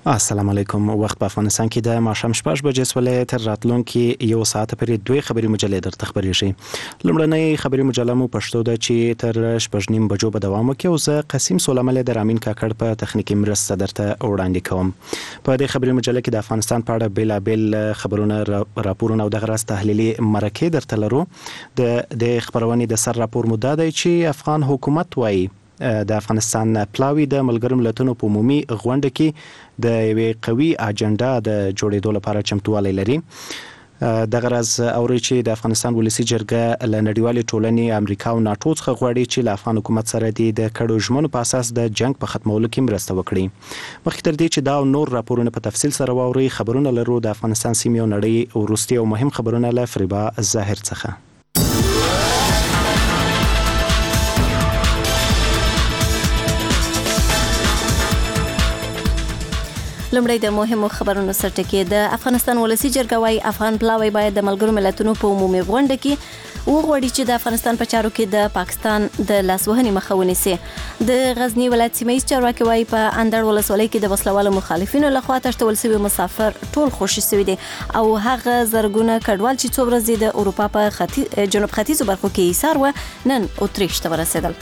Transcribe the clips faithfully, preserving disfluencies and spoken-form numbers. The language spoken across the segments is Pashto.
السلام علیکم. وخت په افغانستان کې د ماښام شپږ بجې سولې تر راتلونکي یو ساعت پورې دوه خبري مجلې درته خبرېږي. لومړنۍ خبري مجله مو پښتو ده چې تر شپږ نیم بجو به دوام وکړي او زه قاسم سولمل د رامین کاکړ په تخنیکی مرسته درته وړاندې کوم. په دې خبري مجله کې د افغانستان په اړه بیلابیل خبرونه راپورونه او د غرض تحلیلي مرکې درته لرو. د د خبرونې د سر راپور مو دا دی چې افغان حکومت وایي د افغانستان پلاوی د ملګرو ملتونو په عمومي غونډه کې د یوې قوي اجنډا د جوړېدو لپاره چمتووالی لري. د غرض اوري چې د افغانستان ولسی جرګه له نړیوالې ټولنې امریکا او ناتو څخه غواړي چې له افغان حکومت سره د کډو ژمنو په اساس د جنگ په ختمولو کې مرسته وکړي. مخکې تر دې چې دا نور راپورونه په تفصیل سره واوري، خبرونه لرو د افغانستان سیمې او نړۍ وروستي او مهم خبرونه له فریبا ظاهر څخه. لومړی د مهمو خبرونو سرټکی. د افغانستان ولسی جرګه وايي افغان پلاوی باید د ملګرو ملتونو په عمومي غونډه کې وغواړي چې د افغانستان په چارو کې د پاکستان د لاسوهنې مخه ونیسي. د غزنی ولایت سیمه ییز چارواکي وايي په اندړ ولسوالۍ کې د وسلوالو مخالفینو لخوا تښتول شوي مسافر ټول خوشي شوي دي او هغه زرګونه کډوال چې څو ورځې د اروپا په ختیځ جنوب ختیځو برخو کې ایسار و نن اتریش ته ورسېدل.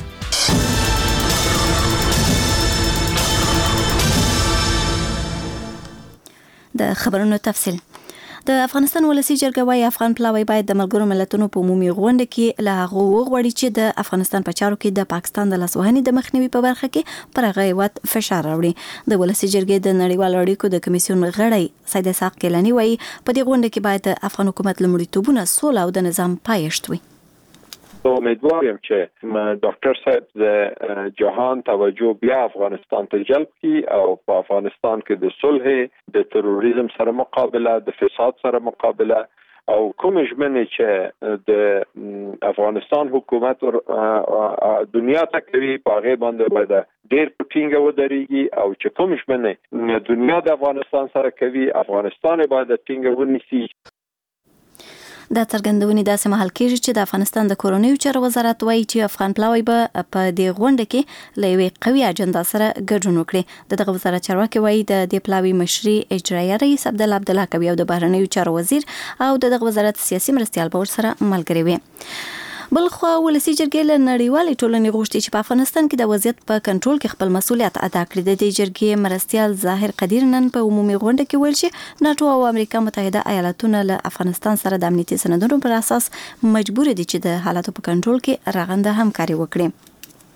د خبرونو تفصیل. د افغانستان ولسی جرګه وايي افغان پلاوی باید د ملګرو ملتونو په عمومي غونډه کې له هغه وغواړي چې د افغانستان په چارو کې د پاکستان د لاسوهنې د مخنیوي په برخه کې پر هغه هیواد فشار راوړي. د ولسی جرګې د نړیوالو اړیکو د کمیسیون غړی سید اسحاق کیلانی وايي په دې غونډه کې باید د افغان حکومت لومړیتوبونه سوله او د نظام پایښت وي. امیدواریم چې ډاکټر صاحب د جهان توجه بیا افغانستان ته جلب کړي او په افغانستان کې د صلح، د تروریزم سره مقابله، د فساد سره مقابله او کوم ژمنې چې د افغانستان حکومت دنیا ته کوي په هغه باندې باید ډېر ټینګه ودرېږي او چې کوم ژمنې دنیا د افغانستان سره کوي افغانستان باید ټینګه ونیسي. دا څرګندونې داسې مهال کېږي چې د افغانستان د کورنیو چارو وزارت وايي چې افغان پلاوی به په دې غونډه کې له یوې قوي اجنډا سره ګډون وکړي. د دغه وزارت چارواکي وايي د دې پلاوی مشري اجرایه رئیس عبدالله عبدالله کوي او د بهرنیو چارو وزیر او د دغه وزارت سیاسي مرستیال به ورسره ملګري وي. بلخو ولسی جرګې له نړیوالې ټولنې غوښتي چې په افغانستان کې د وضعیت په کنټرول کې خپل مسؤلیت ادا کړي. د دې جرګې مرستیال ظاهر قدیر نن په عمومي غونډه کې ویل چې ناتو او امریکا متحده ایالاتونه له افغانستان سره د امنیتي سندونو پر اساس مجبور دي چې د حالاتو په کنټرول کې رغنده همکاري وکړي.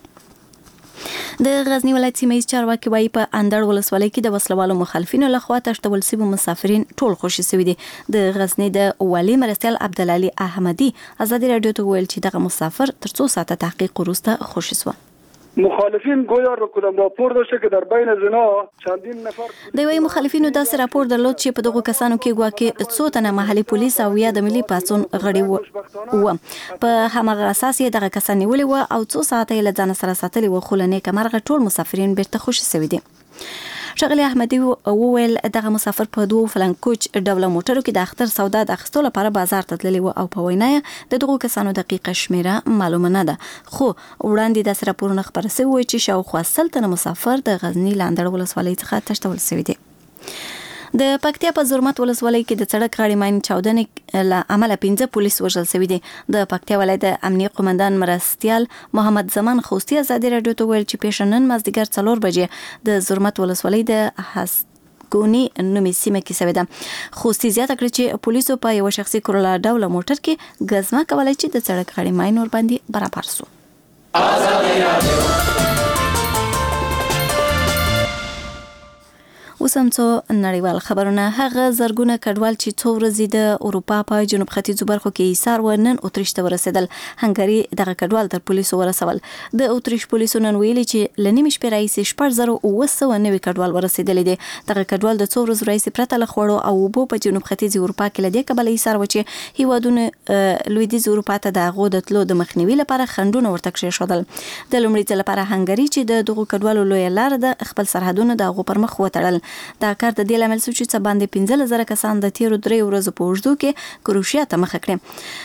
د غزنی ولایت سیمه ییز چارواکي وايي په اندړ ولسوالۍ کې د وسلوالو مخالفینو لخوا تښتول شوي مسافرین ټول خوشي شوي دي. د غزنی د والي مرستیال عبدالعلي احمدي ازادي رادیو ته ویل چې دغه مسافر تر څو ساعته تحقیق وروسته خوشي شو. مخالفین گویا رو کدام راپور داشته که در بین زنا چندین نفر د وی مخالفینو داسې راپور درلود چې په دغه کسانو کې ګواکې څو تنه محلي پولیس او یا د ملي پاڅون غړي وو. په همغه اساس یې دغه کسان نیولي وو او څو ساعته یې له ځانه سره ساتلي وو خو له نیکه مرغه ټول مسافرین بیرته خوشي شوي دي. ښاغلي احمدي وویل دغه مسافر په دوه فلنکوچ ډوله موټرو کې د اختر سودا د اخیستو لپاره بازار ته تللی و او په وینا یې د دغو کسانو دقیقه شمیره معلومه نه ده. خو وړاندې داسې راپورونه خپاره شوي وو چې شاوخوا سل تنه مسافر د غزني له اندړ ولسوالۍ څخه تښتول شوي دي. د پکتیا په زرمت ولسوالۍ کې د سړک غاړې ماین چاودنې له امله پنځه پولیس وژل شوي دي. د پکتیا ولایت د امنیه قومندان مرستیال محمد زمان خوستی ازادي رادیو ته ویل چې پیښه نن مازدیګر څلور بجې د زرمت ولسوالۍ د هسګونی نومي سیمه کې شوې ده. خوستی زیاته کړه چې پولیسو په یو شخصي کرولا ډوله موټر کې ګزمه کوله چې د سړک غاړې ماین ور باندې برابر شو. ازادي رادیو اوس هم څو نړیوال خبرونه. هغه زرګونه کډوال چې څو ورځې د اروپا په جنوب ختیځو برخو کې ایسار و نن اتریش ته ورسېدل. هنګري دغه کډوال تر پولیسو ورسول. د اتریش پولیسو نن ویلي چې له نیمې شپې راهیسې شپږ زره اوه سوه نوي کډوال ورسېدلي دي. دغه کډوال د څو ورځو راهیسې پرته له خوړو او اوبو په جنوب ختیځي اروپا کې له دې کبله ایسار و چې هیوادونه لویدیځ اروپا ته د هغو د تلو د مخنیوي لپاره خنډونه ورته کېښودل. د لومړي ځل لپاره هنګري چې د دغو کډوالو لویه لاره ده خپل سرحدونه د هغو پر مخ وتړل. دا کار د دې لامل شو چې څه باندې پنځه زره کسان د تیرو درې ورځو په اوږدو کې کروشیا ته مخه کړي.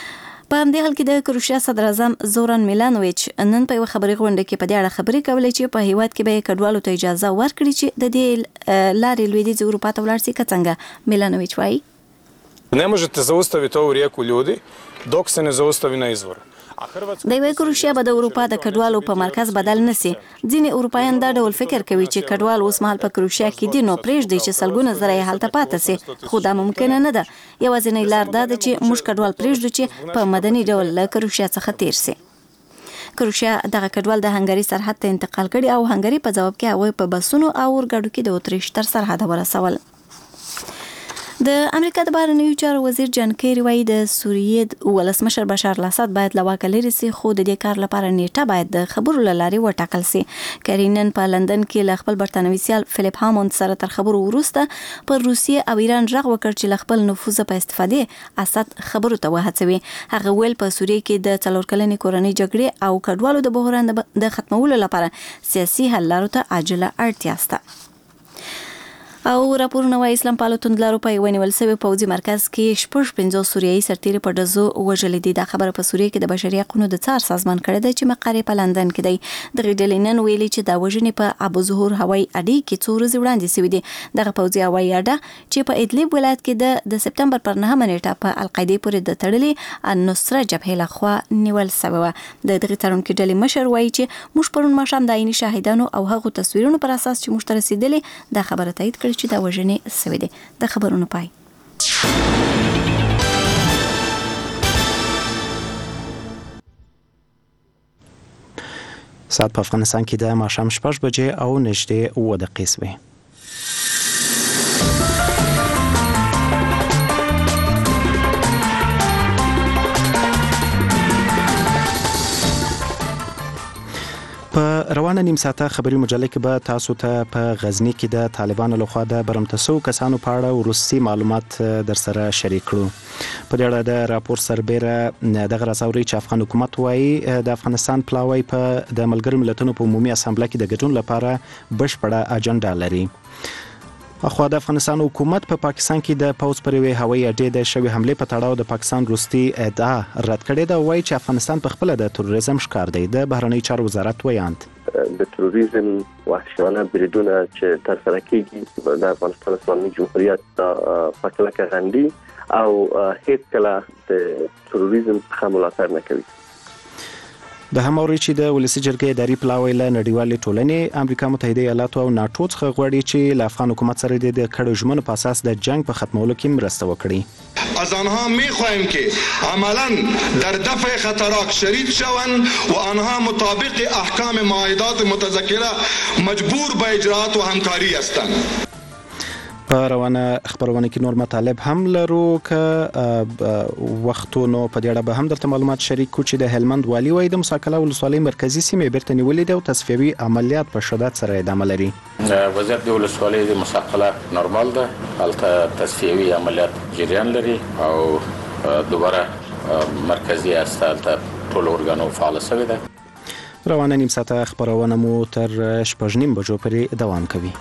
په همدې حال کې د کروشیا صدر اعظم زوران میلانوویچ نن په یو خبري غونډه کې په دې اړه خبرې کولې چې په هیواد کې به کډوالو ته اجازه ورکړي چې د دې لارې لویدیځ اروپا ته ولاړ شي. څنګه میلانوویچ وایي ne možete zaustaviti ovu rijeku ljudi dok se ne zaustavi na izvoru. د یوې کروشیا به د اروپا د کډوالو په مرکز بدل نسی. ځینې اروپایان دا ډول فکر کوي چې کډوال اوس مهال په کروشیا کې دي نو پرېږدي چې سلګونه زره یې هلته پاتې سي، خو دا ممکنه نه ده. یوازینۍ لار دا ده چې موږ کډوال پرېږدو چې په مدني ډول له کروشیا څخه تیر سي. کروشیا دغه کډوال د هنګري سرحد ته انتقال کړي او هنګري په جواب کې هغوی په بسونو او اورګاډو کې د اتریش تر سرحده ورسول. د امریکا د بهرنیو چارو وزیر جان کیری وایي د سوریې ولسمشر بشار الاسد باید له واکه لرې سي، خو د دې کار لپاره نیټه باید د خبرو له لارې وټاکل سي. کیری نن په لندن کې له خپل برتانوي سیال فلیپ هاموند سره تر خبرو وروسته پر روسیې او ایران غږ وکړ چې له خپل نفوذ په استفادې اسد خبرو ته وهڅوي. هغه ویل په سوریې کې د څلور کلنې کورنۍ جګړې او کډوالو د بحران د ختمولو لپاره سیاسي حل لارو ته عاجله اړتیا شته. او راپورونه وايي اسلام پالو توندلارو په یو نیول سوي پوځي مرکز کې شپږ پنځه سوریایي سرتیري په ډزو وژل دي. دا خبره په سوریې کې د بشري حقوقو د څار سازمان کړی دی چې مقر په لندن کې دی. د غډلې نن ویلي چې دا وژنې په ابو ظهور هوایي اډې کې څو ورځې وړاندې شوې دي. دغه پوځي هوایي اډه چې په ادلب ولایت کې د د سپتمبر پر نهمه نیټه په القاعده پورې د تړلې النصره جبهې لخوا نیول شوی و. د دغه تړونکو ډلې مشر وایي چې موږ پرون ماښام د عیني شاهدانو او هغو تصویرونو پر اساس چې موږ ته رسیدلې دا خبره تایید کړې چې دا وژنې سوي دي. د خبرونو پای. ساعت په افغانستان کې د ماښام شپږ بجې او نږدې اوه دقیقې شوې. په روانه نیم ساعته خبري مجله کې به تاسو ته په غزنی کې د طالبانو لخوا د برمتسو کسانو په اړه وروستي معلومات در سره شریک کړو. په دې اړه د راپور سربېره دغه راځوري چې افغان حکومت وایي د افغانستان پلاوی په د ملګرو ملتونو په عمومي اسامبله کې د ګډون لپاره بشپړه اجنډا لري. اخوا د افغانستان حکومت په پا پاکستان کې د پوز پر وی هوایي اډې د شوی حمله په تړاو د پاکستان روستي ادعا رد کړې ده. وایي چې افغانستان په خپل د تروریزم ښکار دی. د بهرنی چارو وزارت ویاند د تروریزم وحشیانه بریدونه چې تر سره کیږي د افغانستان اسلامي جمهوریت په کلکه غندي او هیڅ کله د تروریزم څخه ملاتړ نه کوي. د هماوري چې د ولسی جرګې اداري پلاوی له نړیوالې ټولنې امریکا متحده ایالاتو او ناتو څخه غواړي چې له افغان حکومت سره د کډو ژمنو په اساس د جنگ په ختمولو کې مرسته وکړي. از آنها می‌خواهیم که عملاً در دفع خطرات شریک شوند و آنها مطابق احکام معاهدات متذکره مجبور به اجرات و همکاری هستند. په روانه خبرونه کې نور مطالب هم لرو که وختونو په دې اړه به هم درته معلومات شریک کو چې د هلمند والی وایي د مساکله ولسوالۍ مرکزی سیمې بیرته نیولې ده او تصفیوي عملیات په شدت سره ادامه لري. وضعیت د ولسوالۍ د مساکله نورمال ده، هلته تصفیوي عملیات جریان لري او دوباره مرکزی است هلته ټول ارګانو فعال شوی ده. روانه نیم ساعته خبرونه مو تر شپږ نیم بجو پورې دوام کوي.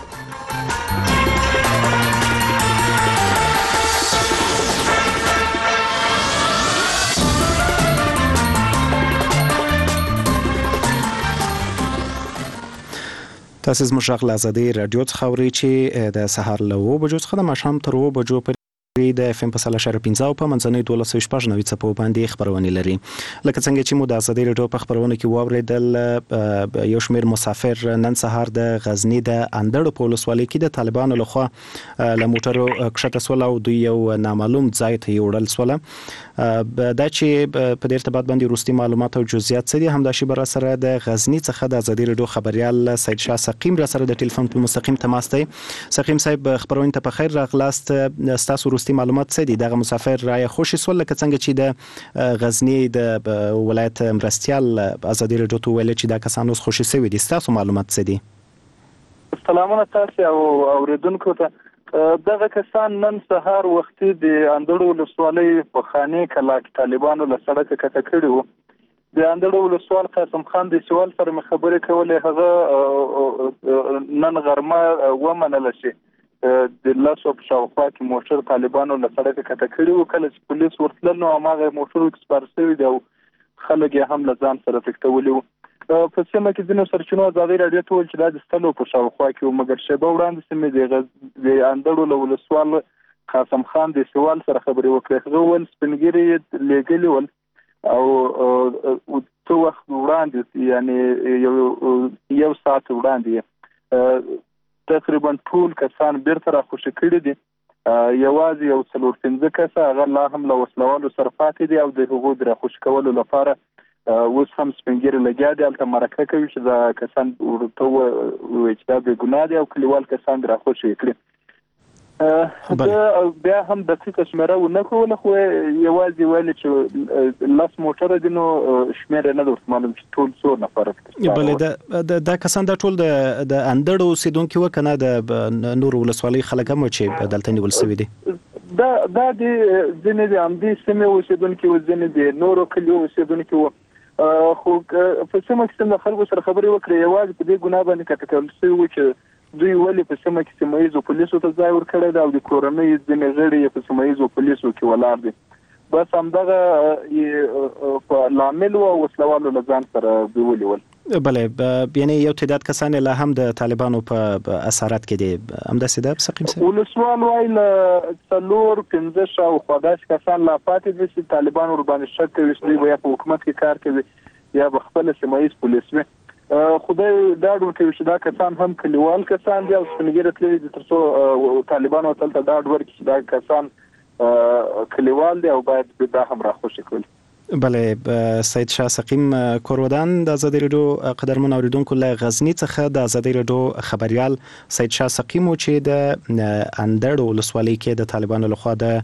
تاسو زموږ غږ له ازادۍ رادیو څخه اورئ چې د سهار له اوه بجو څخه د ماښام تر اوه بجو پورې د اف ام په سل اشاره پنځه او په منځنۍ دولس سوه شپږ نوي څپو باندې خبرونه لري. لکه څنګه چې مو د ازادۍ رادیو په خبرونه کې واورېدل، یو شمېر مسافر نن سهار د غزنی د اندړو په ولسوالۍ کې د طالبانو لخوا له موټرو کښته سول او دوی یو نامعلوم ځای ته وړل سول. دا چې په دې ارتباط باندې وروستي معلومات او جزئیات څه دي همدا شی بر سره د غزنی څخه د ازادۍ رادیو خبريال سید شاه سقیم را سره د ټلیفون په مستقیم تماس دی. سقیم صاحب خبرونه ته په خیر راغلاست. تاسو وروستي معلومات څه دي؟ دغه مسافر را خوشی سول لکه څنګه چې د غزنی د ولایت مرستيال ازادۍ رادیو ته ویل چې دا کسان اوس خوشی سوي دي. تاسو معلومات څه دي؟ سلامونه تاسو او اوریدونکو ته. دغه کسان نن سهار وختي د اندړو ولسوالۍ په خاني کلا کې طالبانو له سړک کته کړي وو. د اندړو ولسوال قاسم خان د سوال سره خبرې کولې، هغه نن غرمه ومنل شي د لاسو په شاوخوا کې موټر طالبانو له سړک کته کړی و. کله چې پولیس ورتلل نو هغه موټر اکسپایر شوی دی او خلک یې هم له ځان سره تښتولي وو. په سیمه کې ځینو سرچینو ازادي راډیو ته وویل چې دا د ستلو په شاوخوا کې و، مګر شیبه وړاندې سیمې د اندړو له ولسوال قاسم خان د سوال سره خبرې وکړې. هغه وویل سپینګیري یې لېږلي ول او څو وخت وړاندې یعنې یو یو ساعت وړاندې تقریبا ټول کسان بیرته راخوشي کړي دي. یوازې یو څلور پنځه کسه هغه لا هم له وسلوالو سره پاتې دي او د هغوی د راخوشي کولو لپاره اوس هم سپینګیري لګیا دي، هلته مرکه کوي چې دا کسان ورته ووایي چې دا بې ګناه دي او کلیوال کسان د راخوشي یې کړي. بیا هم دقیقه شمېره ونه کوله، خو یوازې ویلې چې لس موټره دي، نو شمېر یې نه ده ورته معلوم چې ټول څو نفره. بلې دا کسان دا ټول د اندړو اوسېدونکي وو که نه د نورو ولسوالۍ خلک هم چې دلته نیول شوي دي؟ دا دا د ځینې د همدې سیمې اوسېدونکي وو، ځینې د نورو کلیو اوسېدونکي وو. خو په سیمه کې څنګه خلکو سره خبرې وکړې یوازې په دې ګناه باندې کته کول شوي وو چې دوی ولې په سیمه کې سیمه ییزو پولیسو ته ځای ورکړی دی او د کورنۍ ځینې غړي یې په سیمه ییزو پولیسو کې ولاړ دي. بس همدغه په لامل و وسلوالو له ځان سره بیولي ول. بلې یعنی یو تعداد کسان لا هم د طالبانو په اسارت کې دي، همداسې ده سقیم صاحب؟ ولسوال وایي له څلور پنځه شاوخوا داسې کسان لا پاتې دي چې طالبان ورباندې شک کوي چې دوی به یا په حکومت کې کار کوي یا به خپل سیمه ییز پولیس وي. خدای ډاډ ورکوي چې دا کسان هم کلیوال کسان دي او سپینګیري تللي دي تر څو طالبانو ورته ډاډ ورکړي چې دا کسان کلیوال دي او باید دا هم راخوشي کړي. بله، سید شاه سقیم کورودان د ازادي راډیو قدرمن اوریدونکو له غزنی څخه د ازادي راډیو خبريال سید شاه سقیم چې د اندړو ولسوالۍ کې د طالبانو لخوا د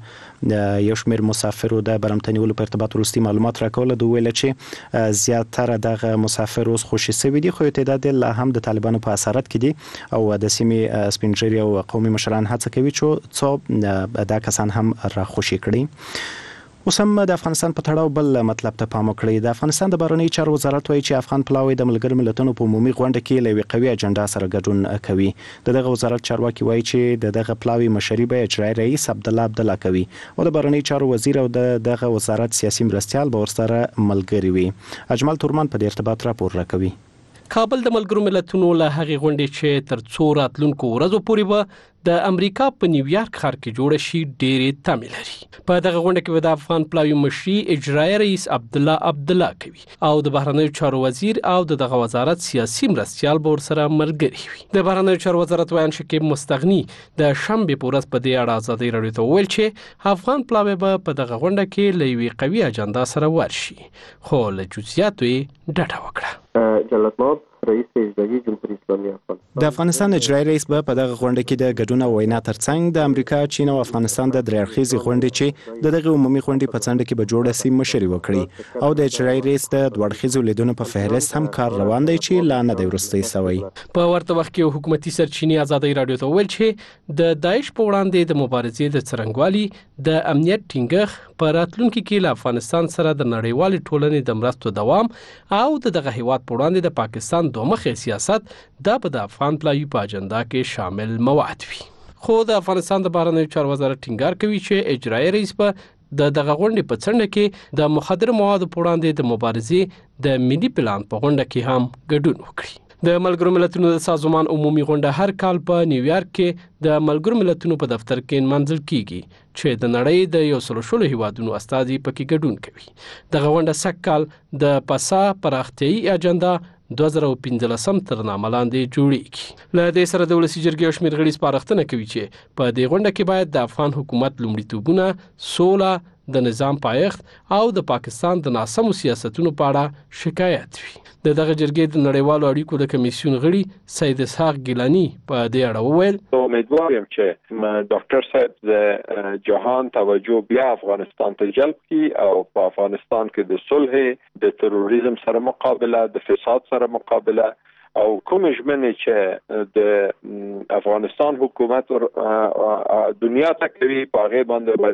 یو شمېر مسافرو د برمتنیولو په ارتباط وروستي معلومات راکول. د ویل چې زیاتره دغه مسافر اوس خوشي شوي دي، خو تعداد لا هم د طالبانو په اسارت کې دي او د سیمې سپینجری او قومي مشران هڅه کوي چې څو دا کسان هم راخوشي کړي. اوس هم د افغانستان په تړاو بل مطلب ته پام وکړئ. د افغانستان د بهرنیو چارو وزارت وایي چې افغان پلاوی د ملګرو ملتونو په عمومي غونډه کې له یوې قوي اجنډا سره ګډون کوي. د دغه وزارت چارواکي وایي چې د دغه پلاوی مشري به اجرایي رئیس عبدالله عبدالله کوي او د بهرنیو چارو وزیر او د دغه وزارت سیاسي مرستیال به ورسره ملګري وي. اجمل تورمان په دې ارتباط راپور راکوي. کابل د ملګرو ملتونو له هغې غونډې چې تر څو راتلونکو ورځو پورې به د امریکا په نیویارک ښار کې جوړه شي ډېرې تمې لري. په دغه غونډه کې به د افغان پلاوی مشري اجرایي رئیس عبدالله عبدالله کوي او د بهرنیو چارو وزیر او د دغه وزارت سیاسي مرستیال به ورسره ملګري وي. د بهرنیو چارو وزارت ویان شکیب مستغني د شنبې په ورځ په دې اړه ازادي راډیو ته وویل چې افغان پلاوی به په دغه غونډه کې له یوې قوي اجنډا سره ورشي، خو له جزئیاتو یې ډډه وکړه. جلال ماب رئیس اجرایی جمهوریت اسلامی افغانستان د افغانستان اجرایي رئیس به په دغه غونډه کې د ګډون او وینا ترڅنګ د امریکا، چین او افغانستان د درې اړخیزې غونډې چې د دغه عمومي غونډې په څنډه کې به جوړه سي مشري وکړي او د اجرایي رئیس د دوه اړخیزو لیدونو په فهرست هم کار روان دی چې لا نه دی وروستی شوی. په ورته وخت کې حکومتي سرچینې ازادي راډیو ته ویل چې د داعش په وړاندې د مبارزې د څرنګوالي د امنیت ټینګښت په راتلونکي کې له افغانستان سره د نړیوالې ټولنې د مرستو دوام او د دغه هیواد په وړاندې د پاکستان دومخه سیاست دا په د افغان پلاوی په اجنډا کې شامل مواد وي. خو د افغانستان د بهرنیو چارو وزارت ټینګار کوي چې اجرایي رئیس په د دغه غونډې په څنډه کې د مخدر موادو په وړاندې د مبارزې د ملي پلان په غونډه کې هم ګډون وکړي. د ملګرو ملتونو د سازمان عمومي غونډه هر کال په نیویارک کې د ملګرو ملتونو په دفتر کې منځل کیږي چې د نړۍ د یو سل شلو هیوادونو استازي پکې ګډون کوي. دغه غونډه سږ کال د پاسا پراختیایي اجنډا دوه زره پنځلسم تر نامه لاندې جوړیږي. له دې سره د ولسي جرګې شمېر غړي سپارښتنه کوي چې په دې غونډه کې باید د افغان حکومت لومړیتوبونه، سوله، د نظام پایښت او د پاکستان د ناسمو سیاستونو په اړه شکایت وي. د دغه جرګې د نړیوالو اړیکو د کمیسیون غړي سید اسحاق ګیلانی په دې اړه وویل: امیدوار یم چې ډاکټر صاحب د جهان توجه بیا افغانستان ته جلب کړي او په افغانستان کې د صلح، د تروریزم سره مقابله، د فساد سره مقابله او کوم ژمنې چې د افغانستان حکومت دنیا ته کوي په هغه باندې باید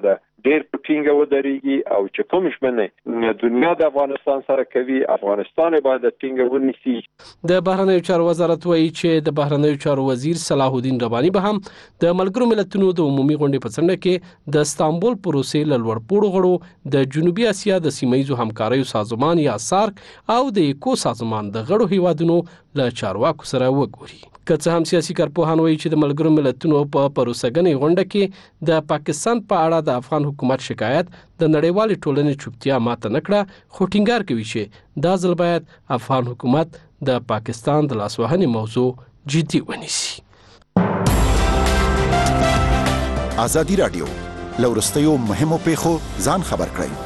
ډېر په ټینګه ودرېږي او چې کوم ژمنه دنیا د افغانستان سره کوي افغانستان باید ټینګه ونیسي. د بهرنیو چارو وزارت وایي چې د بهرنیو چارو وزیر صلاح الدین رباني به هم د ملګرو ملتونو د عمومي غونډې په څنډه کې د استانبول پروسې له لوړپوړو غړو د جنوبي اسیا د سیمه‌ییزو همکاریو سازمان یا سارک او د ایکو سازمان د غړو هیوادونو له چارواکو سره وګوري. که څه هم سیاسي کارپوهان وایي چې د ملګرو ملتونو په پروسهګنې غونډه کې د پاکستان په اړه د افغان حکومت شکایت د نړیوالې ټولنې چوپتیا ماته نه کړه، خو ټینګار کوي چې دا ځل باید افغان حکومت د پاکستان د لاسوهنې موضوع جدي ونیسي. ازادي رادیو لورستیو مهمو پیښو ځان خبر کړئ.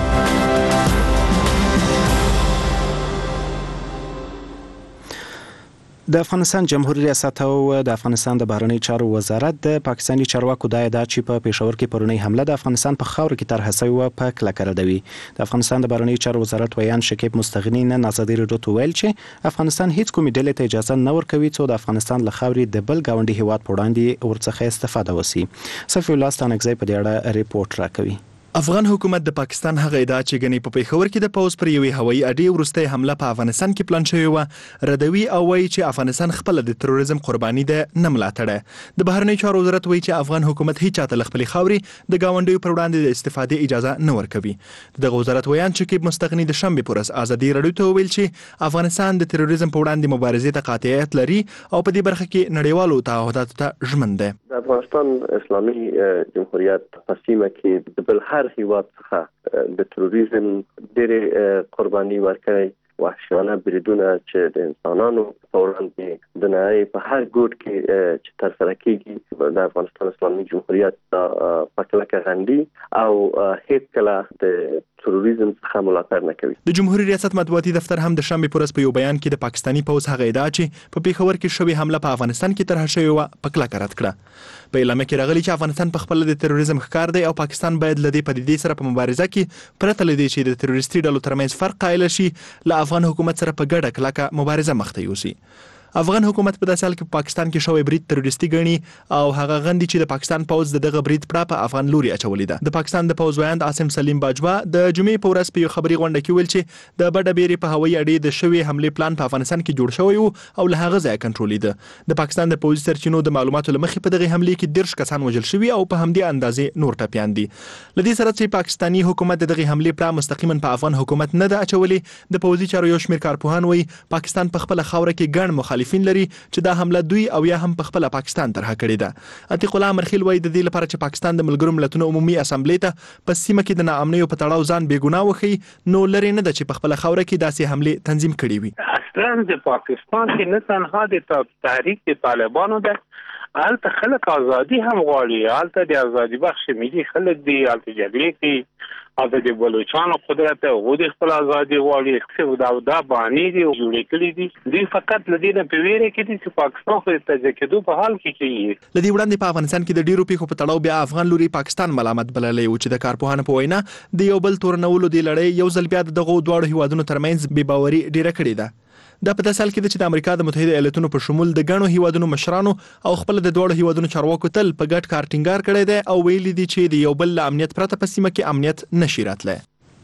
د افغانستان جمهوریت ریاست او د افغانستان د بهرنی چارو وزارت د پاکستاني چارواکو د ادعا چې په پېښور کې پرونی حمله د افغانستان په خاور کې طرح شوی و په کلکه ردوي. د افغانستان د بهرنی چارو وزارت ویان شکیب مستغنی نن ازادي رادیو ته ویل چې افغانستان هیڅ کومې ډلې ته اجازه نه ورکوي چې د افغانستان له خاورې د بل ګاونډي هیواد په وړاندې ورڅخه استفاده وشي. صفی الله ستانکزی په دې اړه ریپورت راکوي. افغان حکومت د پاکستان هغه ادعا چې غني په پیښور کې د پوز پر یوې هوایي اډې ورسته حمله په افغانستان کې پلان شوی و ردوي او وایي چې افغانستان خپل د تروریزم قرباني ده نه ملاتړه. د بهرنی چارو وزارت وایي چې افغان حکومت هیڅ چاته خپل خاورې د گاونډیو پر وړاندې د استفادې اجازه نه ورکوي. د وزارت ویان شکیب مستغنی د شنبه پر ورځ ازادي رادیو ته ویل چې افغانستان د تروریزم په وړاندې مبارزې ته قاطعیت لري او په دې برخه کې نړیوالو تعهداتو ته ژمن ده. د افغانستان اسلامي جمهوریت په سیمه کې د بل هر هیواد څخه د تروریزم ډېرې قرباني ورکړي، وحشیانه بریدونه چې د انسانانو په وړاندې د نړۍ په هر ګوټ کې چې ترسره کیږي د افغانستان اسلامي جمهوریت په کلکه غندي او هیڅ کله د تروریزم څخه ملاتړ نه کوي. د جمهوریت ریاست مطبوعاتي دفتر هم د شنبه پر ورځ په یو بیان کې د پاکستاني پوز هغه ادعا چې په پیښور کې شوې حمله په افغانستان کې طرح شوې و په کلکه رد کړه. په اعلامیه کې راغلي چې افغانستان په خپل د تروریزم ښکار دی او پاکستان باید له دې پدیدې سره په مبارزه کې پرته لدی چې د تروریستي ډلو ترمنځ فرق قائل شي له افغان حکومت سره په ګډه کلکه مبارزه مخته یوسي. افغان حکومت په داسې حال کې پاکستان کې شوی برید تروریستي ګڼي او هغه غندي چې د پاکستان پوز دغه برید پړه په افغان لوري اچولې ده. د پاکستان د پوز ویاند عاصم سلیم باجوا د جمعې په ورځ په یو خبري غونډه کې ویل چې د بډه بیري په هوایي اډې د شوی حمله پلان په افغانستان کې جوړ شوی او له هغه ځای کنټرول ده. د پاکستان د پوز سرچینو د معلوماتو لمخې په دغه حمله کې درش کسان وژل شوی او په همدې اندازې نور ټپيان دي. لدې سره چې پاکستاني حکومت دغه حمله پړه مستقیما په افغان حکومت نه ده اچولې، د پوزي چارو یو شمېر کارپوهان وایي پاکستان په خپل خاور کې ګڼ مخالفین لري چې دا حمله دوی او یا هم په خپل پاکستان طرح کړې ده. عتیق الله مرخیل وایي د دې لپاره چې پاکستان د ملګرو ملتونو عمومي اسامبلې ته په سیمه کې د ناامنیو په تړاو ځان بې ګناه وښي نو لري نه ده چې په خپل خوره کې داسې حمله تنظیم کړې وي. اصلا د پاکستان کې نه تنها د تحریک د طالبانو ده، البته خلک ازادي هم غواړي، البته د ازادي بخش ملي خلک دي، البته جګړې کې البته د بلوچستان قدرت او د خپل ازادي غواړي، خو دا دا باندې دي جوړې کړې دي. دوی فقط لدی نه پیویره کې دي چې پاکستان خو تجکدو په حال کې کوي. لدی وړاندې په افغانستان کې د ډیرو پیښو په تړاو بیا افغان لوري پاکستان ملامت بللې و چې د کارپوهانو په وینا د یو بل تورنولو دی لړۍ یو ځل بیا دغه دواړو هیوادونو ترمنځ بې باوري ډیره کړې ده. دا په داسې حال کې چې د امریکا د متحده ایالاتونو په شمول د غنو هیوادونو مشرانو او خپل د دوړو هیوادونو چارواکو تل په ګډ کار ټینګار کړی دی او ویلي دي چې د یو بل امنیت پرته په سیمه کې امنیت نشي راتلی.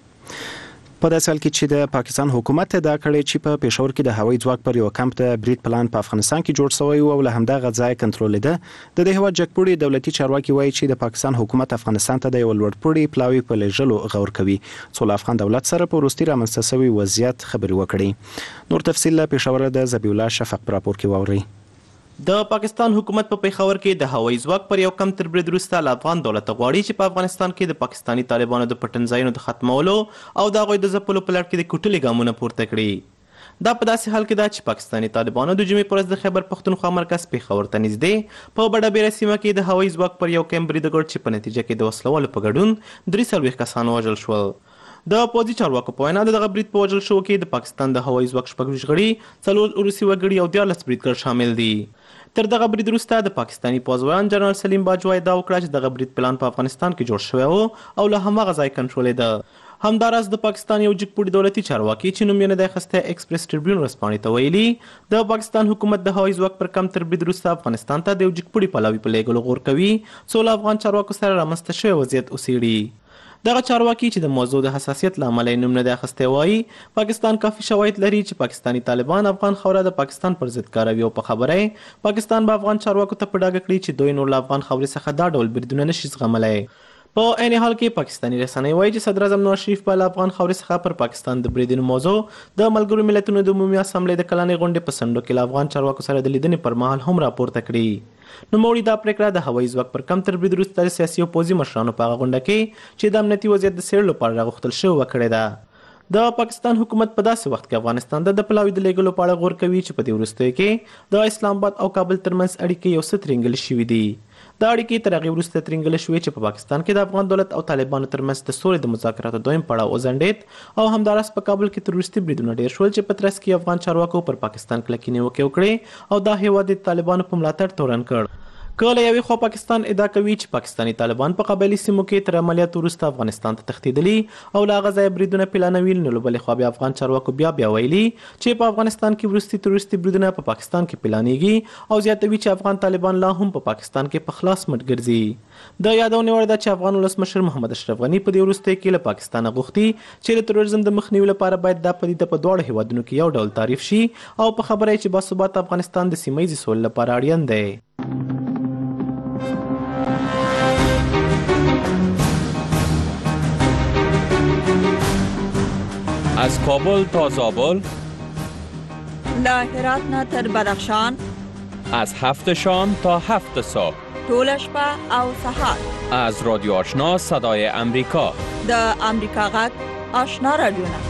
په داسې حال کې چې د پاکستان حکومت دا کړی چې په پېښور کې د هوایي ځواک پر یو کمپ د برید پلان په افغانستان کې جوړ شوی او له همدغه ځای کنټرول ده. د دې هوا جګپوړي دولتي چارواکي وایي چې د پاکستان حکومت افغانستان ته د یو لوړپوړي پلاوي په لېږلو غور کوي څو له افغان دولت سره په وروستي رامنځته شوی وضعیت خبري وکړي. نور تفصیل له پېښور د ذبیح الله شفق پر راپور کې واوري. د پاکستان حکومت په پیښور کې د هوایي ځواک پر یو کم تر برید وروسته له افغان دولت غواړي چې په افغانستان کې د پاکستاني طالبانو د پټنځایونو د ختمولو او د هغوی د ځپلو په لړ کې د کوټلې ګامونه پورته کړي. دا په داسې حال کې ده چې پاکستاني طالبانو د جمعې پر ورځ د خیبر پښتونخوا مرکز پیښور ته نږدې په بډه بیره سیمه کې د هوایي ځواک پر یو کم برید وکړ چې په نتیجه کې د وسلوالو په ګډون درې څلوېښت کسان وژل شول. د پوځي چارواکو په وینا دغه برید په وژل شوو کې د پاکستان د هوایي ځواک شپږ ویشت غړي، څلور روسي وګړي او دیارلس بریدګر شامل دي. تر دغه برید وروسته د پاکستاني پوځویان جنرال سلیم باجوا ادعا وکړه چې دغه برید پلان په افغانستان کې جوړ شوی و او له هماغه ځای کنټرول ده. همداراز د پاکستان یو جګپوړي دولتي چارواکي چې نوم یې نه دی اخیستی ایکسپریس ټریبیون ورځپاڼې ته ویلي د پاکستان حکومت د هوایي ځواک پر کم تر برید وروسته افغانستان ته د یو جګپوړي پلاوي په لیږلو غور کوي څو له افغان چارواکو سره رامنځته شوی وضعیت وڅېړي. دغه چارواکي چې د موضوع د حساسیت له امله یې نوم نه دی اخیستی وایي پاکستان کافي شواهد لري چې پاکستاني طالبان افغان خاوره د پاکستان پر ضد کاروي او په خبره یې پاکستان به افغان چارواکو ته په ډاګه کړي چې دوی نور له افغان خاورې څخه دا ډول بریدونه نشي زغملی. په عین حال کې پاکستاني رسنۍ وایي چې صدراعظم نواز شریف به له افغان خاورې څخه پر پاکستان د بریدونو موضوع د ملګرو ملتونو د عمومي اسامبلې د کلنۍ غونډې په څنډو کې له افغان چارواکو سره د لیدنې پر مهال هم راپورته کړي. نوموړي دا پرېکړه د هوایي ځواک پر کم تر برید وروسته د سیاسي او پوځي مشرانو په هغه غونډه کې چې د امنیتي وضعیت د څېړلو لپاره راغوښتل شوې وکړې ده. د پاکستان حکومت په داسې وخت کې افغانستان ته د پلاوي د لیږلو په اړه غور کوي چې په دې وروستیو کې د اسلام آباد او کابل ترمنځ اړیکې یو څه ترینګلې شوي دي. دا اړیکې تر هغې وروسته ترینګلې شوې چې په پاکستان کې د افغان دولت او طالبانو ترمنځ د سولې د مذاکراتو دویم پړاو وځنډېد او همداراز په کابل کې تروریستي بریدونه ډېر شول چې په ترڅ کې افغان چارواکو پر پاکستان کلکې نیوکې وکړې او دا هېواد د طالبانو په ملاتړ تورن کړ. که له یوې خوا پاکستان ادعا کوي چې پاکستاني طالبان په قبایلي سیمو کې تر عملیاتو وروسته افغانستان ته تښتېدلي او له هغه ځایه بریدونه پلانوي، نو له بلې خوا بیا افغان چارواکو بیا بیا ویلي چې په افغانستان کې وروستي تروریستي بریدونه په پاکستان کې پلانېږي او زیاتوي چې افغان طالبان لا هم په پاکستان کې په خلاص مټ ګرځي. د یادونې وړ ده چې افغان ولسمشر محمد اشرف غني په دې وروستیو کې له پاکستانه غوښتي چې د تروریزم د مخنیوي لپاره باید دا پدیده په دواړو هیوادونو کې یو ډول تعریف شي او په خبره یې چې باثباته افغانستان د سیمه ییزې سولې لپاره اړین دی. از کابل تا زابل، له هرات نه تر بدخشان، از هفت شام تا هفت صبح، طول شپه او سحر، از رادیو آشنا صدای امریکا، د امریکا غږ آشنا رادیوونه.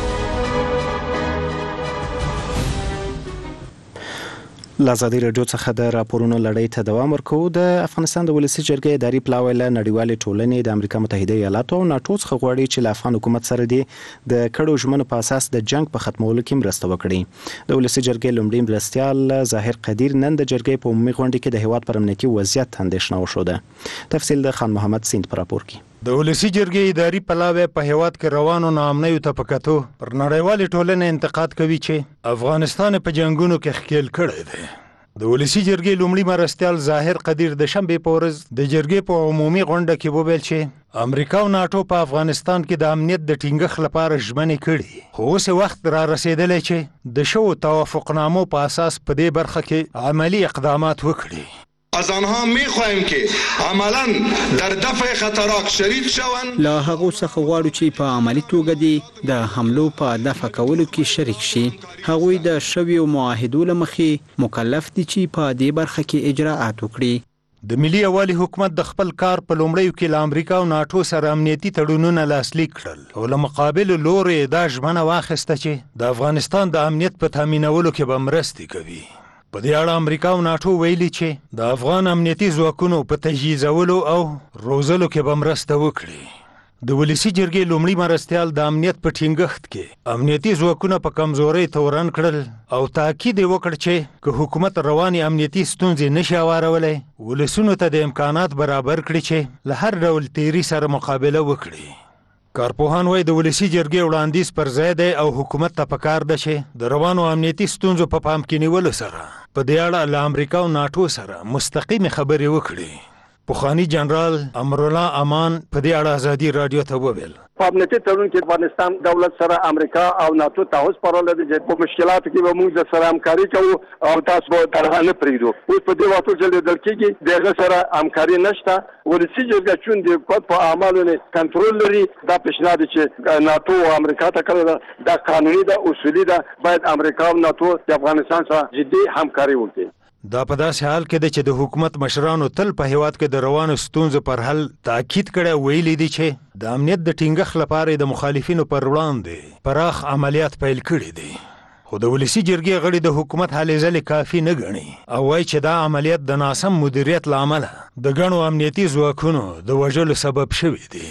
له ازادي راډیو څخه د راپورونو لړۍ ته دوام ورکوو. د افغانستان د ولسي جرګې اداري پلاوی له نړیوالې ټولنې د امریکا متحده ایالاتو او ناټو څخه غواړي چې له افغان حکومت سره د کړو ژمنو په اساس د جنگ په ختمولو کې مرسته وکړي. د ولسي جرګې لومړی مرستیال ظاهر قدیر نن د جرګې په عمومي غونډه کې د هیواد پر امنیتي وضعیت اندېښنه وښوده. تفصیل د خان محمد سیند په راپور کې. د ولسي جرګې اداري پلاوی په هیواد کې روانو ناامنیو ته په کتو پر نړیوالې ټولنې انتقاد کوي چې افغانستان په جنگونو کې ښکیل کړی دی. د ولسي جرګې لومړي مرستیال ظاهر قدیر د شنبې په ورځ د جرګې په عمومي غونډه کې وویل چې امریکا او ناټو په افغانستان کې د امنیت د ټینګښت لپاره ژمنې کړي، خو اوس وخت را رسېدلی چې د شوو توافقنامو په اساس په دې برخه کې عملی اقدامات وکړي. از آنها می‌خواهیم که عملاً در دفع خطرات شریک شوند. له هغو څخه غواړو چې په عملی توګه دي د حملو په دفع کولو کې شریک شي. هغوی د شویو معاهدو له مخې مکلف دي چې په دې برخه کې اجراءات وکړي. د ملي یووالي حکومت د خپل کار په لومړیو کې له امریکا او ناټو سره امنیتي تړونونه لاسلیک کړل او له مقابل لورې دا ژمنه واخیسته چې د افغانستان د امنیت په تامینولو کې به مرستې کوي. په دې اړه امریکا او ناټو ویلي چې د افغان امنیتي ځواکونو په تجهیزولو او روزلو کې به مرسته وکړي. د ولسي جرګې لومړي مرستیال د امنیت په ټینګښت کې امنیتي ځواکونه په کمزورۍ تورن کړل او تاکید یې وکړ چې که حکومت روانې امنیتي ستونزې نشي هوارولی، ولسونو ته د امکانات برابر کړي چې له هر ډول تیري سره مقابله وکړي. کارپوهان وایي د ولسي جرګې وړاندیز پر ځای دی او حکومت ته پکار ده چې د روانو امنیتي ستونزو په پام کې نیولو سره په دې اړه له امریکا او ناټو سره مستقیمې خبرې وکړي. پخوانی جنرال امرالله امان په دې اړه ازادي راډیو ته وویل په امنیتي تړون کې افغانستان دولت سره امریکا او ناټو تعهد سپارلی دی چې په مشکلاتو کې به موږ سره همکاري کوو او تاسو به تنها نه پرېږدو. اوس په دې وختو چې لیدل کېږي د هغه سره همکاري نشته. ولسي جرګه چون د حکومت په اعمالو نه کنټرول لري، دا پیشنهاد چې ناټو او امریکا ته کړی ده دا قانوني ده، اصولي ده. باید امریکا او ناټو د افغانستان سره جدي همکاري وکړي. دا په داسې حال کې ده چې د حکومت مشرانو تل په هیواد کې د روانو ستونزو پر حل تاکید کړی، ویلي دي چې د امنیت د ټینګښت لپاره د مخالفینو پر وړاندې پراخ عملیات پیل کړي دي. خو د ولسي جرګې غړي د حکومت هلې ځلې کافي نه ګڼي او وایي چې دا عملیات د ناسم مدیریت له امله د ګڼو امنیتي ځواکونو د وژلو سبب شوي دي.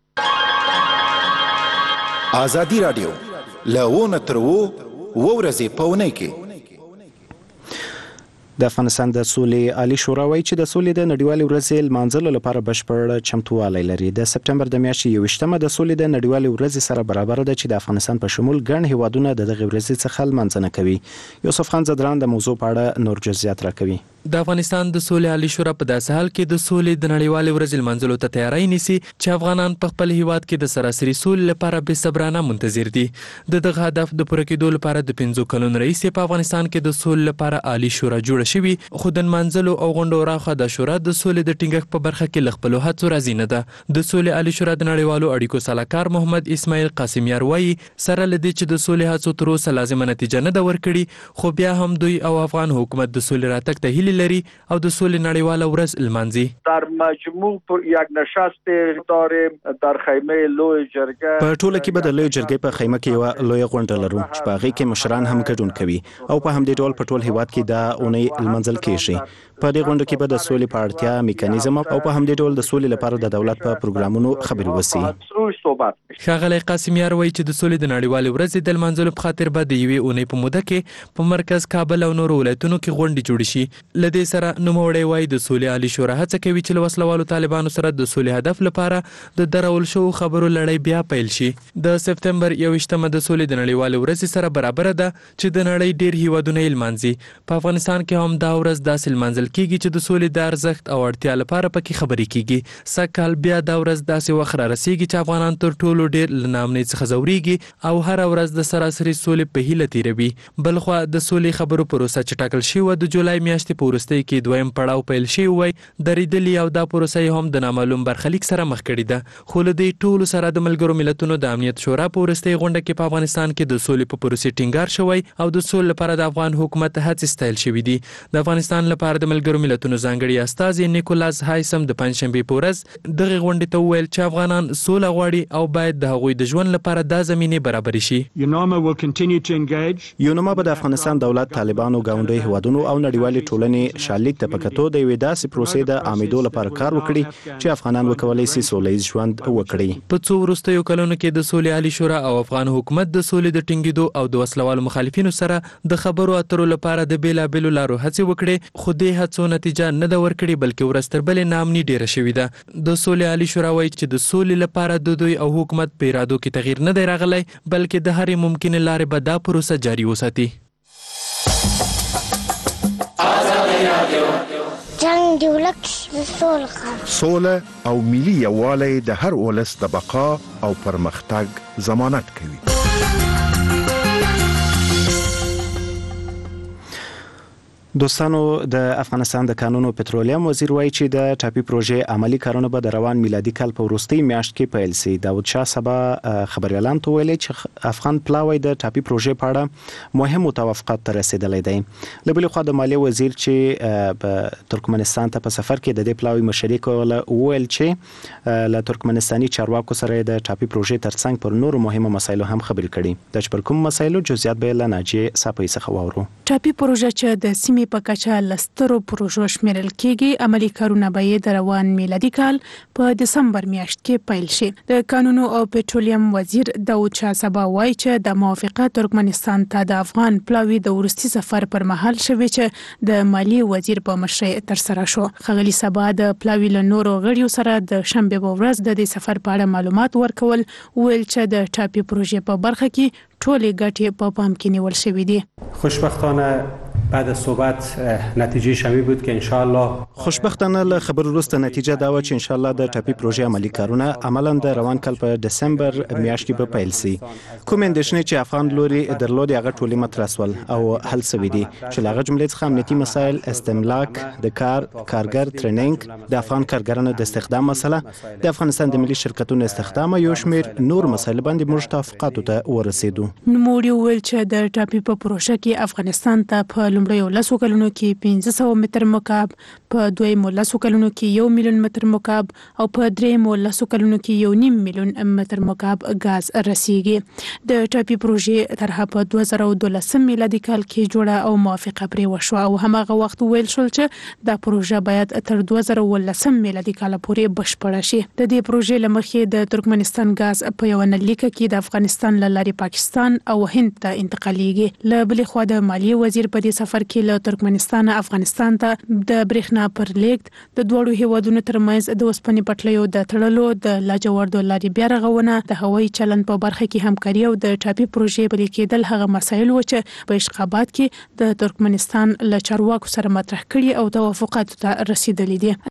ازادي راډیو له اووه نه تر اووه اووه ورځې په اونۍ کې د افغانستان د سولې عالی شورا وایي چې د سولې د نړیوالې ورځې لمانځلو لپاره بشپړ چمتووالی لري. د سپتمبر د میاشتې یوویشتمه د سولې د نړیوالې ورځې سره برابر ده چې د افغانستان په شمول ګڼ هیوادونه د دغه ورځې څخه لمانځنه کوي. یوسف خان زدران د موضوع په اړه نور جزئیات راکوي. د افغانستان د سولې عالی شورا په داسې حال کې د سولې د نړیوالې ورځې لمانځلو ته تیاری نیسي چې افغانان په خپل هیواد کې د سراسري سولې لپاره بې صبرانه منتظر دي. د دغه هدف د پوره کېدو لپاره د پنځو کلونو رئیس په افغانستان کې د سولې لپاره عالی شورا جوړه شوې، خو د لمانځلو او غونډو راخه د شورا د سولې د ټینګښت په برخه کې له خپلو هڅو راضي نه ده. د سولې عالی شورا د نړیوالو اړیکو سلاکار محمد اسماعیل قاسمیار وایي سره لدی چې د سولې هڅو تر اوسه لازمه نتیجه نه ده ورکړې، خو بیا هم دوی او افغان حکومت د سولې راتګ ته هیله لري او د سولې نړیواله ورځ لمانځي. در مجموع پر یک نشست داریم در خیمه لوی جرګه. په ټوله کې به د لوی جرګې په خیمه کې یو لوی غونډه لرو چې په هغه کې مشران هم ګډون کوي او په همدې ډول په ټول هیواد کې دا اونۍ لمانځل کیږي. په دې غونډه کې به د سولې په اړتیا میکانیزم او په همدې ډول د سولې لپاره د دولت په پروګرامونو خبرې وسی. ښاغلی قاسمیار وایي چې د سولې د نړیوالې ورځې د لمانځلو په خاطر به د یوې اونۍ په موده کې په مرکز کابل او نورو ولایتونو کې غونډې جوړې شي. له دې سره نوموړی وایي د سولې عالی شورا هڅه کوي چې له وسلوالو طالبانو سره د سولې هدف لپاره د درول شوو خبرو لړۍ بیا پیل شي. د سپتمبر یوویشتمه د سولې د نړیوالې ورځې سره برابر ده چې د نړۍ ډیر هیوادونه یې لمانځي. په افغانستان کې هم دا ورځ داسې لمانځل کیږي چې د سولې د ارزښت او اړتیا لپاره پکې خبرې کیږي. سږکال بیا دا ورځ داسې وخت را رسیږي چې افغانان تر ټولو ډیر له ناامنۍ څخه ځوريږي او هر ورځ د سراسري سولې په هیله تیروي. بلخوا د سولې خبرو پروسه چې ټاکل شوې د جولای میاشتې په وروستۍ کې دویم پړاو پیل شوی وای درېدلې او دا پروسه هم د نامعلوم برخلیک سره مخ کړې ده. خو له دې ټولو سره د ملګرو ملتونو د امنیت شورا په وروستۍ غونډه کې په افغانستان کې د سولې په پروسې ټینګار شوی او د سولې لپاره د افغان حکومت هڅې ستایل شوې دي. د افغانستان لپاره د ملګرو ملتونو ځانګړي استازي نیکولاس هایسم د پنځشنبې په ورځ دغه غونډې ته وویل چې افغانان سوله غواړي او باید د هغوی د ژوند لپاره دا زمینه برابر شي. یونما به د افغانستان دولت، طالبانو، ګاونډي هیوادونو او نړیوالې ټولنې شالیک ته پکتو د یوې داسې پروسې د عامېدو لپاره کار وکړي چې افغانان وکولای شي سولهییز ژوند وکړي. په څو وروستیو کلونو کې د سولې عالی شورا او افغان حکومت د سولې د ټینګېدو او د وسلوالو مخالفینو سره د خبرو اترو لپاره د بیلابېلو لارو هڅې وکړې، خو دې هڅو نتیجه نه ده ورکړې بلکې ورځ تر بلې ناامني ډیره شوې ده. د سولې عالی شورا وایي چې د سولې لپاره د دوی او حکومت په ارادو کې تغییر نه دی راغلی بلکې د هرې ممکنې لارې به دا پروسه جاري وساتي. جنگ دی ولک سوله سوله او ملي یووالی د هر ولس د بقا او پرمختګ ضمانت کوي. دوستانو، د افغانستان د کانونو پټرولیم وزیر وایي چې د ټاپي پروژې عملی کارونه به د روان میلادي کال په وروستۍ میاشت کې پیل شي. داود شاه سبا خبريالان ته ویلي چې افغان پلاوی د ټاپي پروژې په اړه مهمو توافقات ته رسیدلی دی. له بلې خوا د مالیې وزیر چې په ترکمنستان ته په سفر کې د دې پلاوی مشري کوله وویل چې له ترکمنستاني چارواکو سره د ټاپي پروژې ترڅنګ پر نورو مهمو مسایلو هم خبرې کړي. د پر کوم مسایلو جزئیات به له ناجیې صافي څخه واورو. ټاپي پروژه چې د سیمې په کچه لسترو پروژو شمیرل کېږي، عملی کارونه به د روان میلادي کال په دسمبر میاشت کې پیل شي. د کانونو او پټرولیم وزیر داود شاه سبا وایي چې د موافقه ترکمنستان ته د افغان پلاوی د ورستي سفر پر مهال شوی چې د مالیې وزیر په مشرۍ تر سره شو. ښاغلي سبا د پلاوی له نورو غړیو سره د شنبه په ورځ د دې سفر په اړه معلومات ورکول، ویل چې د ټاپي پروژې په برخه کې ټولې ګټې په پام کې نیول شوې دي. خوشبختانه بعد از صحبت نتیجه شمی بود که انشاءالله خوشبختانه له خبر وروسته نتیجه دا و چې انشاءالله د ټاپي پروژې عملی کارونه عملاً د روان کال په دسمبر میاشت کې به پیل شي. کوم اندېښنې چې افغان لوري درلودي هغه ټولې مطرح شول او حل شوي دي چې له هغه جملې څخه امنیتي مسایل، استملاک د کار، کارګر ټریننګ، د افغان کارګرانو د استخدام مسله، د افغانستان د ملي شرکتونو استخدام او یو شمېر نور مسایل باندې موږ توافقاتو ته ورسېدو. نوموړي وویل چې د ټاپي په پروژه کې افغانستان ته په لومړیو لسو کلونو کې پنځه سوه متر مکعب، په دویمو لسو کلونو کې یو میلیون متر مکعب او په دریمو لسو کلونو کې یو نیم میلیون متر مکعب غاز رسیږي. د ټاپي پروژې طرحه په دوه زره دولسم میلادي کال کې جوړه او موافقه پرې وشوه او هماغه وخت ویل شول چې دا پروژه باید تر دوه زره ولسم میلادي کال پورې بشپړه شي. د دې پروژې له مخې د ترکمنستان غاز په یو نلیکه کې د افغانستان له لارې پاکستان او هند ته انتقالیږي. له بلې خوا د مالیې وزیر په دې سفر کې له ترکمنستان افغانستان ته د برېښنا پر لیږد د دوړو هیوادونو ترمنځ د وسپنې پټلیو د تړلو د لاجوردو لارې بیا رغونه د هوایي چلند په برخه کې همکاري او د ټاپي پروژې پلي کېدل هغه مسایل و چې په اشقابات کې د ترکمنستان له چارواکو سره مطرح کړي او توافقاتو ته رسیدلي دي.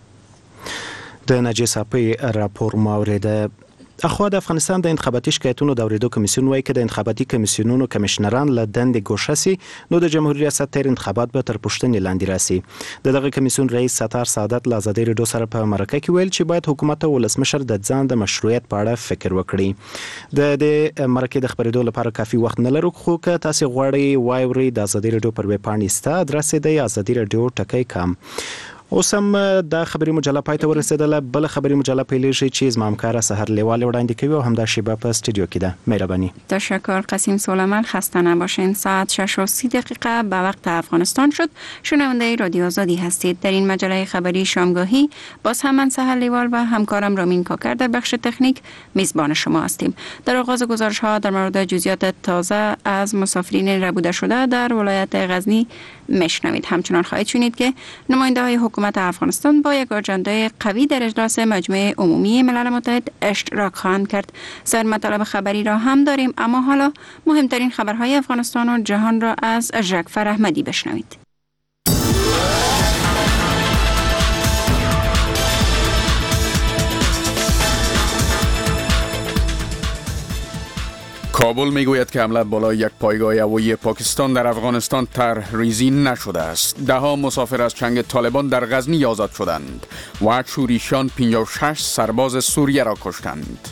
د نجیب صافی راپور مورده اخوا د افغانستان د انتخاباتي شکایتونو د اوریدو کمیسیون وایي چې د انتخاباتي کمیسیونونو کمشنران له دندې ګوښه سي نو د جمهوریت ریاست تیر انتخابات به تر پوښتنې لاندې راسي. د دغه کمیسیون رئیس ستار سعادت له ازادي راډیو سره په مرکه کې ویل چې باید حکومت او ولسمشر د ځان د مشروعیت په اړه فکر وکړي. د دې مرکه د خبرېدو لپاره کافي وخت نه لرو، خو که تاسو غواړئ وایوري د ازادي راډیو پر ویب پاڼې ستا ادرس دی ازادي راډیو ټکی کام. اوس هم د خبري مجله پای ته ورسېدله. بل خبري مجله پیلېږي چې زما همکاره سحر لیوال وړاندې کوي او همدا شیبه په استودیو کې ده. مهرباني. تشکر قاسم سلیمان. خسته نباشین. ساعت شش و سی دقیقه به وقت افغانستان شد. شنونده رادیو آزادی هستید. در این مجله خبری شامگاهی باز هم من سحر لیوال و همکارم رامین کاکر در بخش تکنیک میزبان شما هستیم. در آغاز گزارش ها در مورد جزئیات تازه از مسافرین ربوده شده در ولایت غزنی میشنوید. همچنان خواهید شنید که نماینده های حکومت افغانستان با یک آژانده قوی در اجلاس مجمع عمومی ملل متحد اشتراک خواهند کرد. سر مطالب خبری را هم داریم، اما حالا مهمترین خبرهای افغانستان و جهان را از ژکفر احمدی بشنوید. کابل میگوید که حمله بالای یک پایگاه هوایی پاکستان در افغانستان طرحریزی نشده است. ده ها مسافر از چنگ طالبان در غزنی آزاد شدند و شوریشان پنجاه و شش سرباز سوریه را کشتند.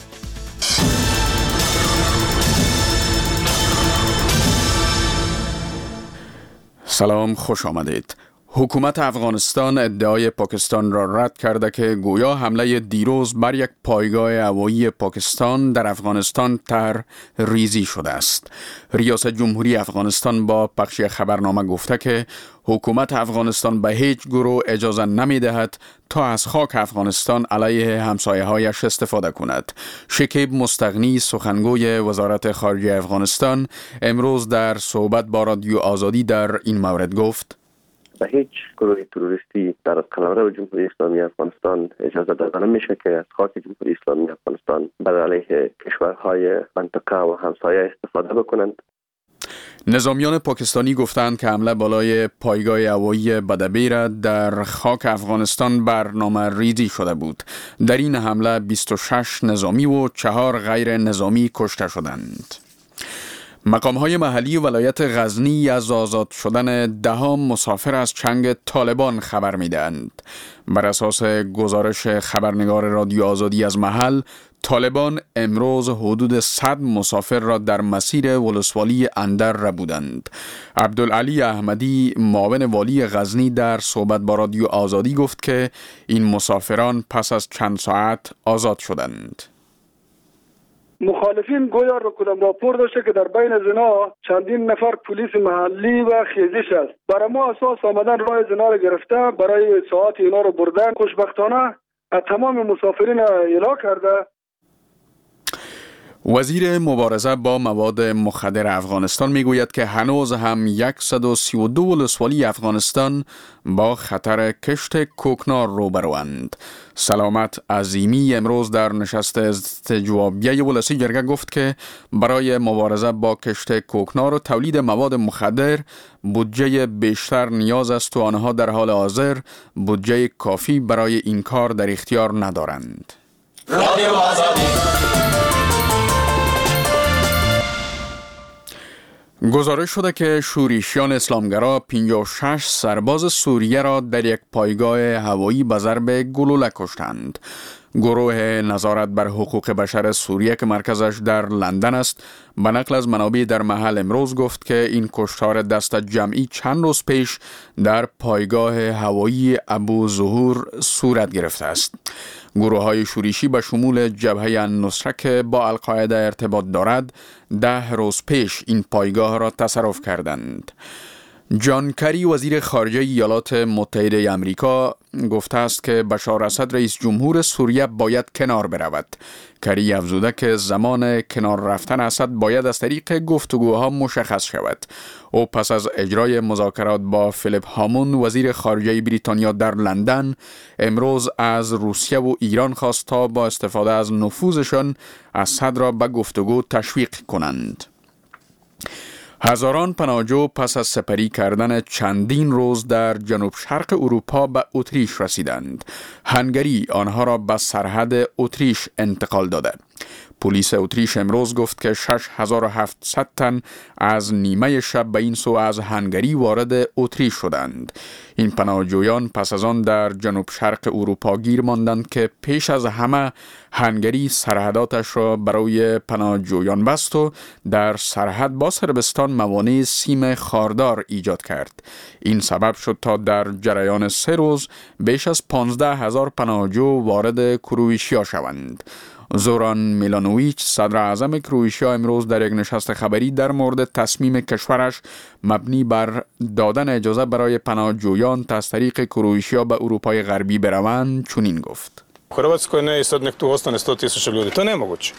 سلام، خوش آمدید. حکومت افغانستان ادعای پاکستان را رد کرده که گویا حمله دیروز بر یک پایگاه هوایی پاکستان در افغانستان طرحریزی شده است. ریاست جمهوری افغانستان با پخش خبرنامه گفته که حکومت افغانستان به هیچ گروه اجازه نمی دهد تا از خاک افغانستان علیه همسایه‌هایش استفاده کند. شکیب مستغنی سخنگوی وزارت خارجه افغانستان امروز در صحبت با رادیو آزادی در این مورد گفت: به هیچ گروه تروریستی در قلمرو جمهوری اسلامی افغانستان اجازه داده نمیشه که از خاک جمهوری اسلامی افغانستان بر علیه کشورهای منطقه و همسایه استفاده بکنند. نظامیان پاکستانی گفتند که حمله بالای پایگاه هوایی بدبیر در خاک افغانستان برنامه ریزی شده بود. در این حمله بیست و شش نظامی و چهار غیر نظامی کشته شدند. مقام‌های محلی ولایت غزنی از آزاد شدن ده‌ها مسافر از چنگ طالبان خبر می‌دهند. بر اساس گزارش خبرنگار رادیو آزادی از محل، طالبان امروز حدود صد مسافر را در مسیر ولسوالی اندر ربودند. عبدالعلی احمدی معاون والی غزنی در صحبت با رادیو آزادی گفت که این مسافران پس از چند ساعت آزاد شدند. مخالفین گویا رو کدام راپور داشته که در بین زنا چندین نفر پلیس محلی و خیزش است. برای ما اساس آمدن راه زنا رو گرفته، برای ساعت اینا رو بردن. خوشبختانه تمام مسافرین اعلا کرده. وزیر مبارزه با مواد مخدر افغانستان میگوید که هنوز هم صد و سی و دو ولسوالی افغانستان با خطر کشت کوکنار روبروند. سلامت عظیمی امروز در نشست استجوابیه ولسی جرگه گفت که برای مبارزه با کشت کوکنار و تولید مواد مخدر بودجه بیشتر نیاز است و آنها در حال حاضر بودجه کافی برای این کار در اختیار ندارند. رادیو آزادی. گزارش شده که شورشیان اسلامگرا پنجاه و شش سرباز سوریه را در یک پایگاه هوایی به ضرب گلوله کشتند. گروه نظارت بر حقوق بشر سوریه که مرکزش در لندن است به نقل از منابع در محل امروز گفت که این کشتار دست جمعی چند روز پیش در پایگاه هوایی ابو ظهور صورت گرفته است. گروه های شورشی به شمول جبهه النصره که با القاعده ارتباط دارد ده روز پیش این پایگاه را تصرف کردند. جان کری وزیر خارجه ایالات متحده آمریکا گفته است که بشار اسد رئیس جمهور سوریه باید کنار برود. کری افزوده که زمان کنار رفتن اسد باید از طریق گفتگوها مشخص شود. او پس از اجرای مذاکرات با فیلیپ هامون وزیر خارجه بریتانیا در لندن امروز از روسیه و ایران خواست تا با استفاده از نفوذشان اسد را به گفتگو تشویق کنند. هزاران پناهجو پس از سپری کردن چندین روز در جنوب شرق اروپا به اتریش رسیدند. هنگری آنها را به سرحد اتریش انتقال داده. پلیس اتریش امروز گفت که شش هزار و هفتصد تن از نیمه شب به این سو از هنگری وارد اتریش شدند. این پناهجویان پس از آن در جنوب شرق اروپا گیر ماندند که پیش از همه هنگری سرحداتش را برای پناهجویان بست و در سرحد با صربستان موانع سیم خاردار ایجاد کرد. این سبب شد تا در جریان سه روز بیش از پانزده هزار پناهجو وارد کرواتیا شوند. زوران میلانوویچ صدر اعظم کرواتیا امروز در یک نشست خبری در مورد تصمیم کشورش مبنی بر دادن اجازه برای پناهجویان از طریق کرواتیا به اروپای غربی بروند چنین گفت: Hrvatskoj ne i sad nek tu ostane sto tisuća ljudi. To je nemoguće.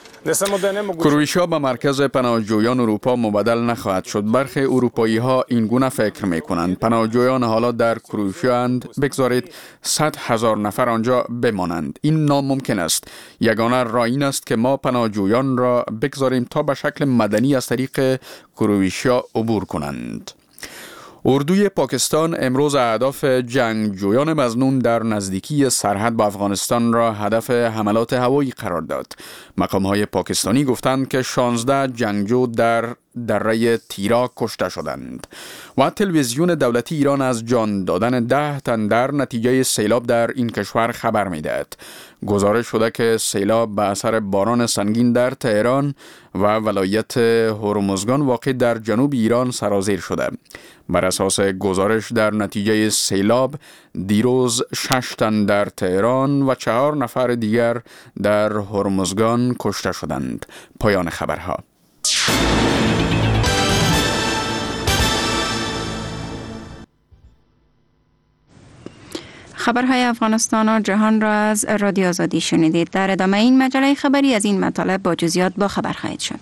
کرواتیا به مرکز پناهجویان اروپا مبادل نخواهد شد. برخی اروپایی ها این گونه فکر می کنند. پناهجویان حالا در کرواتیا اند، بگذارید صد هزار نفر آنجا بمانند. این ناممکن است. یگانه راه این است که ما پناهجویان را بگذاریم تا به شکل مدنی از طریق کرواتیا عبور کنند. اردوی پاکستان امروز اهداف جنگجویان مظنون در نزدیکی سرحد با افغانستان را هدف حملات هوایی قرار داد. مقام‌های پاکستانی گفتند که شانزده جنگجو در دره تیرا کشته شدند. و تلویزیون دولتی ایران از جان دادن ده تن در نتیجه سیلاب در این کشور خبر می‌دهد. گزارش شده که سیلاب به اثر باران سنگین در تهران و ولایت هرمزگان واقع در جنوب ایران سرازیر شده. بر اساس گزارش در نتیجه سیلاب دیروز شش تن در تهران و چهار نفر دیگر در هرمزگان کشته شدند. پایان خبرها. خبرهای افغانستان و جهان را از رادیو آزادی شنیدید. در ادامه این مجله خبری از این مطالب با جزئیات با خبر خواهید شد.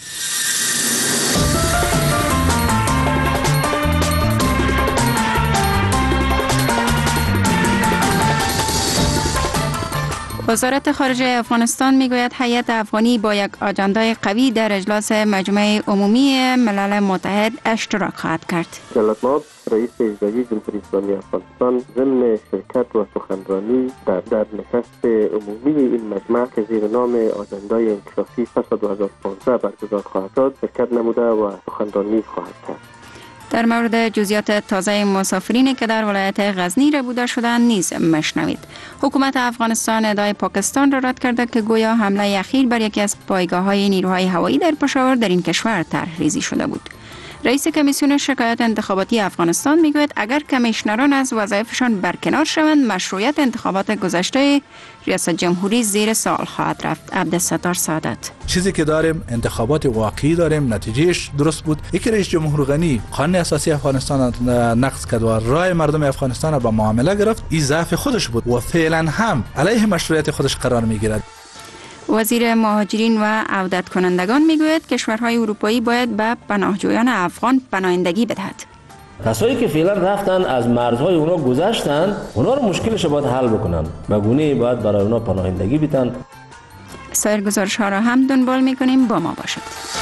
وزارت خارجه افغانستان میگوید هیئت افغانی با یک آجندای قوی در اجلاس مجمع عمومی ملل متحد اشتراک خواهد کرد. جلال ماب رئیس اجرایی جمهوری اسلامی افغانستان ضمن شرکت و سخنرانی در در نشست عمومی این مجمع که زیر نام آجندای انکشافی پس از دو هزار و پانزده برگزار خواهد شد شرکت نموده و سخنرانی خواهد کرد. در مورد جزئیات تازه مسافرینی که در ولایت غزنی ربوده شدند نیز مشنوید. حکومت افغانستان ادعای پاکستان را رد کرده که گویا حمله اخیر بر یکی از پایگاه‌های نیروهای هوایی در پشاور در این کشور طرح‌ریزی شده بود. رئیس کمیسیون شکایات انتخاباتی افغانستان میگوید اگر کمیشنران از وظایفشان برکنار شوند مشروعیت انتخابات گذشته ریاست جمهوری زیر سوال خواهد رفت. عبدالستار سعادت: چیزی که داریم انتخابات واقعی داریم، نتیجهش درست بود. یکی رئیس جمهور غنی قانون اساسی افغانستان نقض کرد و رای مردم افغانستان را به معامله گرفت. این ضعف خودش بود و فعلا هم علیه مشروعیت خودش قرار میگیرد. وزیر مهاجرین و عودت کنندگان میگوید کشورهای اروپایی باید به پناهجویان افغان پناهندگی بدهد. کسایی که فعلا رفتن از مرزهای اونا گذشتن، اونا رو مشکلش باید حل بکنن. به گونه‌ای باید برای اونا پناهندگی بدن. سایر گزارش ها را هم دنبال میکنیم، با ما باشد.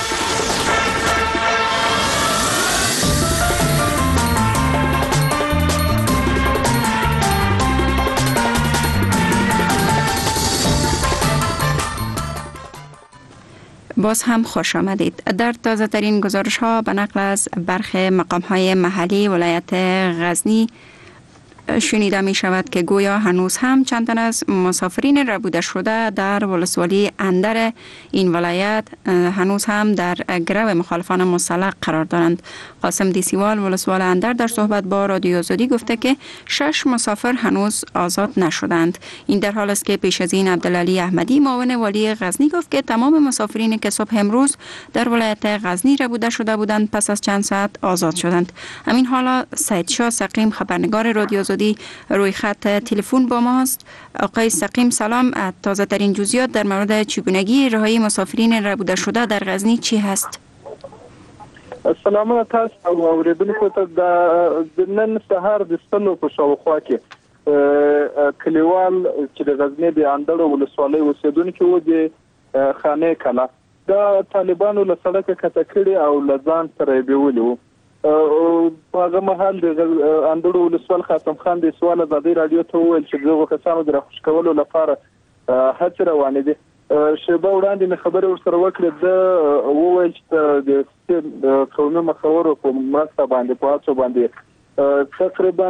باز هم خوش آمدید. در تازه ترین گزارش ها به نقل از برخی مقام های محلی ولایت غزنی شنیده می شود که گویا هنوز هم چند تن از مسافرین ربوده شده در ولسوالی اندر این ولایت هنوز هم در گرو مخالفان مسلح قرار دارند. قاسم دیسیوال ولسوال اندر در صحبت با رادیو آزادی گفته که شش مسافر هنوز آزاد نشدند. این در حال است که پیش از این عبدالعلی احمدی معاون والی غزنی گفت که تمام مسافرین که صبح امروز در ولایت غزنی ربوده شده بودند پس از چند ساعت آزاد شدند. همین حالا سید شاه سقیم خبرنگار رادیو آزادی آزادی روی خط تلفن با ماست. آقای سقیم سلام، تازه ترین جزئیات در مورد چگونگی رهایی مسافرین ربوده شده در غزنی چی هست؟ سلامونه تاسو او اوریدونکو ته د نن سهار د ستنو په شاوخوا کې کلیوال چې د غزنی د اندړو ولسوالۍ اوسیدونکو و د خانه کلا د طالبانو له سړک کته کړي او لزان سره بیولي وو. په هغه مهال د اندړو ولسوال خاتم خان د سوال ازادي رادیو ته وویل چې دغه کسانو د راخوش کولو لپاره هڅه روانه دي. شیبه وړاندې مې خبرې ورسره وکړې د وویل چې د قومي مخورو په مرسته باندې په هڅو باندې تقریبا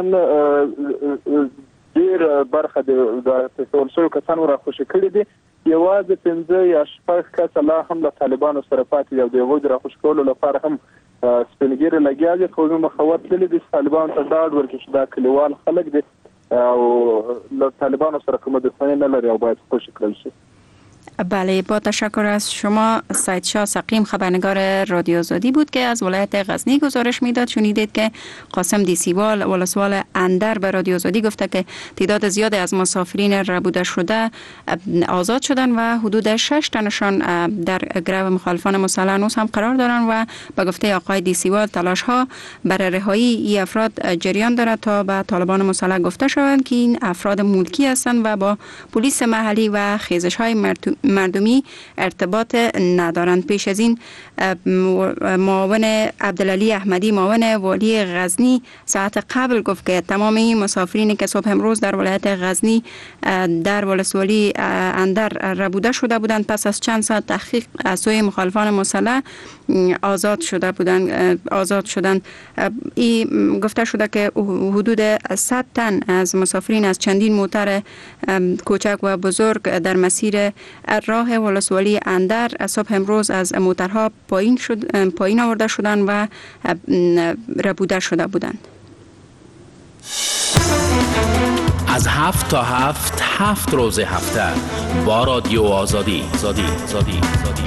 ډېر برخه د ټول شویو کسانو راخوشي کړي دي. یوازې پنځه یا شپږ کسه لا هم له طالبانو سره پاتې دي او د هغوی د راخوشي کولو لپاره هم سپینګیري لګیا دي. قومي مخور تللي دي طالبانو ته ډاډ ورکړي چې دا کلیوال خلک دي او له طالبانو سره کومه دښمني نه لري او باید خوشي کړل شي. بله، با تشکر از شما. سید شاه سقیم خبرنگار رادیو آزادی بود که از ولایت غزنی گزارش میداد. شنیدید که قاسم دیسیوال ولسوال اندر به رادیو آزادی گفته که تعداد زیادی از مسافرین ربوده شده آزاد شدن و حدود شش تنشان در گروه مخالفان مسلح هنوز هم قرار دارند و به گفته آقای دیسیوال تلاش ها برای رهایی این افراد جریان دارد تا به طالبان مسلح گفته شوند که این افراد ملکی هستند و با پلیس محلی و خیزش های مردمی ارتباط ندارند. پیش از این معاون عبدالعلی احمدی معاون والی غزنی ساعت قبل گفت که تمام این مسافرینی که صبح امروز در ولایت غزنی در ولسوالی اندر ربوده شده بودند پس از چند ساعت تحقیق از سوی مخالفان مسلح آزاد شده بودند آزاد شدند. این گفته شده که حدود صد تن از مسافرین از چندین موتر کوچک و بزرگ در مسیر راه ولسوالی اندر صبح امروز از موترها پایین شد پایین آورده شدند و ربوده شده بودند. از هفت تا هفت هفت روز هفته با رادیو آزادی آزادی آزادی آزادی.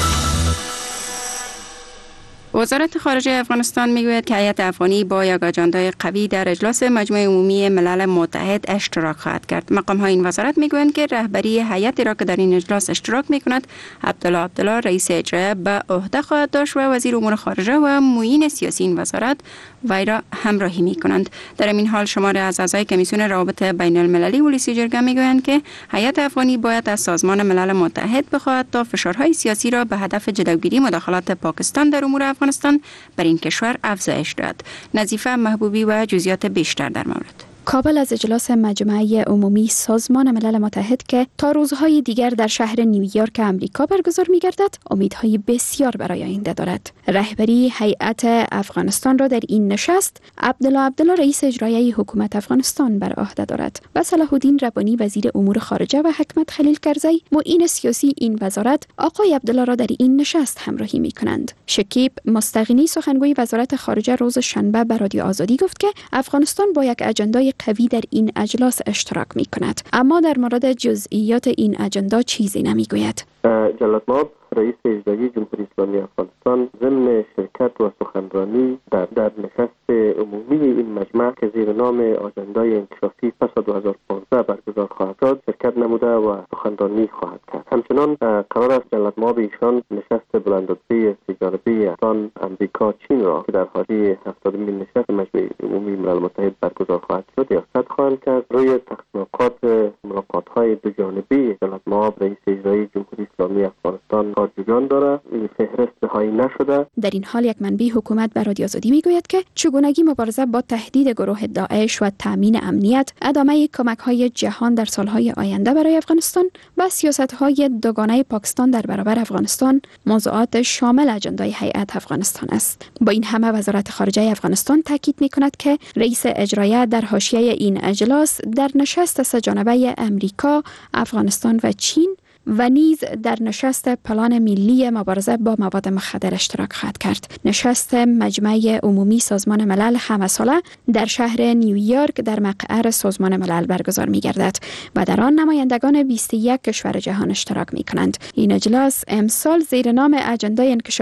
وزارت خارجه افغانستان میگوید که هیئت افغانی با یک آجندای قوی در اجلاس مجمع عمومی ملل متحد اشتراک خواهد کرد. مقام های این وزارت میگویند که رهبری هیئتی را که در این اجلاس اشتراک میکند عبدالله عبدالله رئیس اجرایی به عهده خواهد داشت و وزیر امور خارجه و معین سیاسی این وزارت وی را همراهی میکنند. در این حال شماری از اعضای کمیسیون روابط بین المللی پلیسی جرگه میگویند که هیئت افغانی باید از سازمان ملل متحد بخواهد تا فشارهای سیاسی را به هدف جلوگیری مداخلات پاکستان در امور افغانستان بر این کشور افزایش داد. نظیفه محبوبی و جزئیات بیشتر در مورد. کابل از اجلاس مجمع عمومی سازمان ملل متحد که تا روزهای دیگر در شهر نیویورک آمریکا برگزار می‌گردد، امیدهای بسیار برای آینده دارد. رهبری هیئت افغانستان را در این نشست عبدالله عبدالله رئیس اجرایی حکومت افغانستان بر عهده دارد و صلاح الدین ربانی وزیر امور خارجه و حکمت خلیل کرزی معین سیاسی این وزارت آقای عبدالله را در این نشست همراهی می‌کنند. شکیب مستغنی سخنگوی وزارت خارجه روز شنبه به رادیو آزادی گفت که افغانستان با یک اجندای قوی در این اجلاس اشتراک می کند، اما در مورد جزئیات این اجندا چیزی نمی گوید. جلال ماب رئیس اجرایی جمهوری اسلامی افغانستان ضمن شرکت و سخنرانی در در نشست عمومی این مجمع که زیر نام آژندای انکشافی پس از دو هزار و پانزده برگزار خواهد شد شرکت نموده و سخنرانی خواهد کرد. همچنان قرار است جلال ماب ایشان نشست بلندرتبه تجارتی افغان امریکا چین را که در حالی هفتادمین نشست مجمع عمومی ملل متحد برگزار خواهد شد ریاست خواهند کرد. روی تحقیقات ملاقات‌های دو جانبه جلال ماب رئیس اجرایی جمهوری اسلامی افغانستان کارجویان داره. این فهرست نهایی نشده. در این حال یک منبع حکومت به رادیو آزادی میگوید که چگونگی مبارزه با تهدید گروه داعش و تامین امنیت، ادامه کمک‌های جهان در سالهای آینده برای افغانستان و سیاست‌های دوگانه پاکستان در برابر افغانستان موضوعات شامل اجندای هیئت افغانستان است. با این همه وزارت خارجه افغانستان تاکید می‌کند که رئیس اجرایی در حاشیه این اجلاس در نشست سه‌جانبه امریکا، افغانستان و چین و نیز در نشست پلان ملی مبارزه با مواد مخدر اشتراک خواهد کرد. نشست مجمع عمومی سازمان ملل همه ساله در شهر نیویورک در مقر سازمان ملل برگزار می گردد و در آن نمایندگان بیست و یک کشور جهان اشتراک می کنند. این اجلاس امسال زیر نام اجندای انکشافی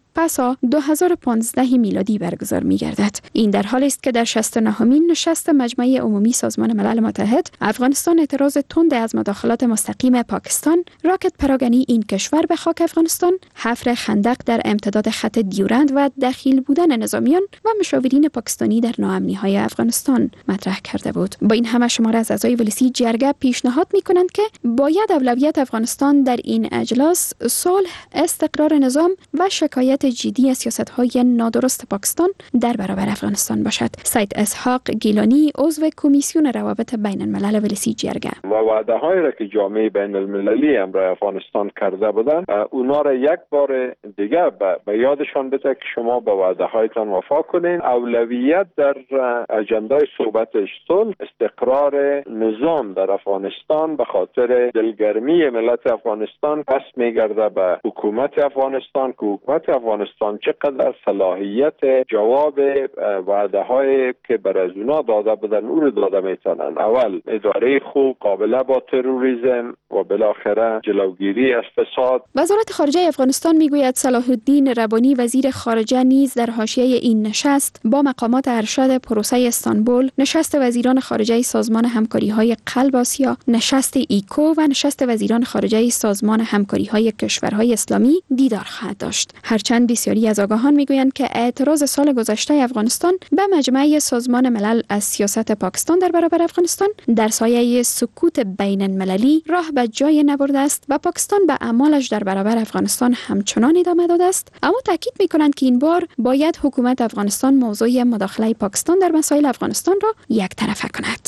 پسا دو هزار و پانزده میلادی برگزار می گردد. این در حالی است که در شصت و نهمین نشست مجمع عمومی سازمان ملل متحد افغانستان اعتراض تند از مداخلات مستقیم پاکستان، راکت پراگنی این کشور به خاک افغانستان، حفر خندق در امتداد خط دیورند و دخیل بودن نظامیان و مشاورین پاکستانی در ناامنی‌های افغانستان مطرح کرده بود. با این همه شمار از اعضای ولسی جرگه پیشنهاد می‌کنند که باید اولویت افغانستان در این اجلاس صلح، استقرار نظام و شکایت جدی از سیاست‌های نادرست پاکستان در برابر افغانستان باشد. سید اسحاق گیلانی عضو کمیسیون روابط بین الملل ولسی جرگه و وعده‌هایی را که جامعه بین المللی امرای افغانستان کرده بودند اونا را یک بار دیگه به یادشان بده که شما به وعده‌هایتان وفا کنین. اولویت در اجندای صحبتش صلح، استقرار نظام در افغانستان به خاطر دلگرمی ملت افغانستان پس میگرده به حکومت افغانستان که حکومت افغانستان چقدر صلاحیت جواب وعده‌هایی که بر از اونا داده بودن اون رو داده میتونن. اول اداره خوب، قابله با تروریسم و بالاخره جلوگیری از فساد. وزارت خارجه افغانستان میگوید صلاح الدین ربانی وزیر خارجه نیز در حاشیه این نشست با مقامات ارشد پروسه استانبول، نشست وزیران خارجه سازمان همکاری‌های قلب آسیا، نشست ایکو و نشست وزیران خارجه سازمان همکاری‌های کشورهای اسلامی دیدار خواهد داشت. هرچند بسیاری از آگاهان میگویند که اعتراض سال گذشته افغانستان به مجمع سازمان ملل از سیاست پاکستان در برابر افغانستان در سایه سکوت بین المللی راه به جای نبرده است و پاکستان به اعمالش در برابر افغانستان همچنان ادامه داده است، اما تاکید می‌کنند که این بار باید حکومت افغانستان موضوع مداخله پاکستان در مسائل افغانستان را یک طرفه کند.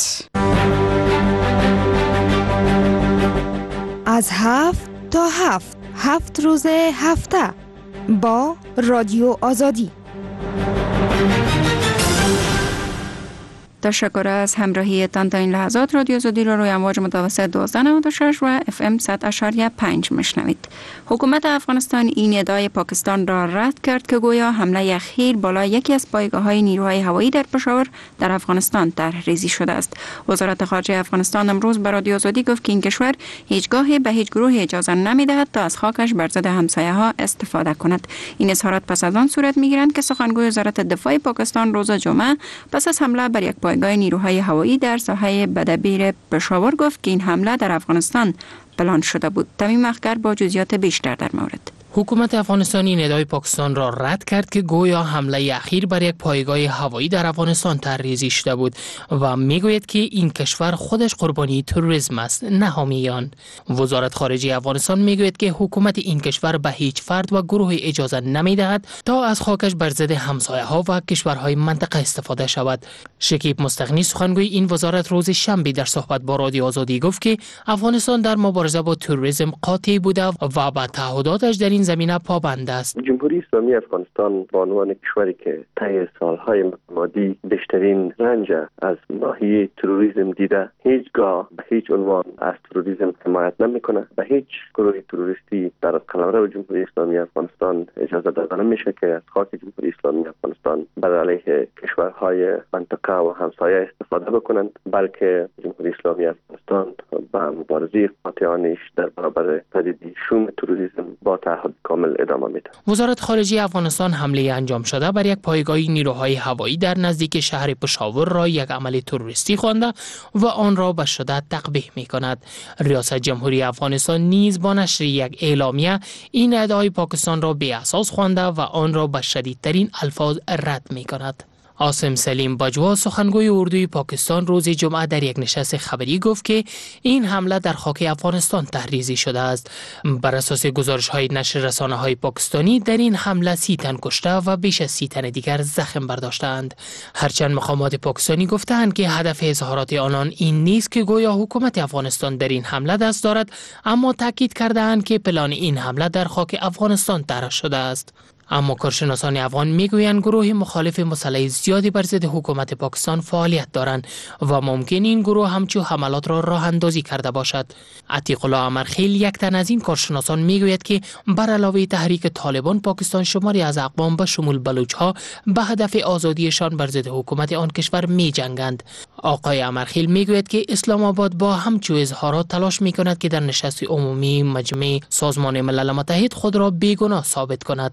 از هفت تا هفت هفت روز هفته با رادیو آزادی. تشکر از همراهیتان تا این لحظات. رادیو آزادی را روی امواج متوسط دوازده نود و شش و اف ام صد اشاریه پنج میشنوید. حکومت افغانستان این ادعای پاکستان را رد کرد که گویا حمله اخیر بالای یکی از پایگاه‌های نیروهای هوایی در پشاور در افغانستان طرح‌ریزی شده است. وزارت خارجه افغانستان امروز به رادیو آزادی گفت که این کشور هیچگاه به هیچ گروه اجازه نمی‌دهد تا از خاکش بر ضد همسایه‌ها استفاده کند. این اظهارات پس از آن صورت می‌گیرند که سخنگوی وزارت دفاع پاکستان روز جمعه پس از حمله بر یک پایگاه نیروهای هوایی در ساحه بدبیر پشاور گفت که این حمله در افغانستان پلان شده بود. تمیم اخگر با جزئیات بیشتر در مورد. حکومت افغانستان این ادعای پاکستان را رد کرد که گویا حمله اخیر بر یک پایگاه هوایی در افغانستان طرح‌ریزی شده بود و میگوید که این کشور خودش قربانی تروریسم است، نه حامی آن. وزارت خارجه افغانستان میگوید که حکومت این کشور به هیچ فرد و گروه اجازه نمیدهد تا از خاکش بر ضد همسایه‌ها و کشورهای منطقه استفاده شود. شکیب مستغنی سخنگوی این وزارت روز شنبه در صحبت با رادیو آزادی گفت که افغانستان در مبارزه با تروریسم قاطع بوده و به تعهداتش در این زمینه پابند است. جمهوری اسلامی افغانستان به عنوان کشوری که طی سالهای متمادی بیشترین رنج از ناحیه تروریسم دیده، هیچگاه به هیچ عنوان از تروریسم حمایت نمیکنه. به هیچ گروه تروریستی در قلمرو جمهوری اسلامی افغانستان اجازه داده نمیشه که از خاک جمهوری اسلامی افغانستان بر علیه کشورهای منطقه و همسایه استفاده بکنند، بلکه جمهوری اسلامی افغانستان به مبارزه قاطعانش در برابر پدیده شوم تروریسم با تعهد کامل ادامه میده. وزارت خارجه افغانستان حمله انجام شده بر یک پایگاه نیروهای هوایی در نزدیک شهر پشاور را یک عمل تروریستی خوانده و آن را به شدت تقبیح میکند. ریاست جمهوری افغانستان نیز با نشر یک اعلامیه این ادعای پاکستان را بی اساس خوانده و آن را به شدیدترین الفاظ رد میکند. عاصم سلیم باجوا سخنگوی اردوی پاکستان روز جمعه در یک نشست خبری گفت که این حمله در خاک افغانستان طرح‌ریزی شده است. بر اساس گزارش‌های نشر رسانه‌های پاکستانی در این حمله سی تن کشته و بیش از سی تن دیگر زخم برداشتند. هرچند مقامات پاکستانی گفتند که هدف اظهارات آنان این نیست که گویا حکومت افغانستان در این حمله دست دارد، اما تاکید کردند که پلان این حمله در خاک افغانستان طرح شده است. اما کارشناسان افغان میگویند گروه مخالف مسلح زیادی بر ضد حکومت پاکستان فعالیت دارند و ممکن این گروه همچو حملات را راه اندازی کرده باشد. عتیق الله امرخیل یک تن از این کارشناسان میگوید که بر علاوه تحریک طالبان، پاکستان شماری از اقوام به شمول بلوچ‌ها به هدف آزادیشان بر ضد حکومت آن کشور میجنگند. آقای امرخیل میگوید که اسلام آباد با همچو اظهارات تلاش میکند که در نشست عمومی مجمع سازمان ملل متحد خود را بیگناه ثابت کند. یک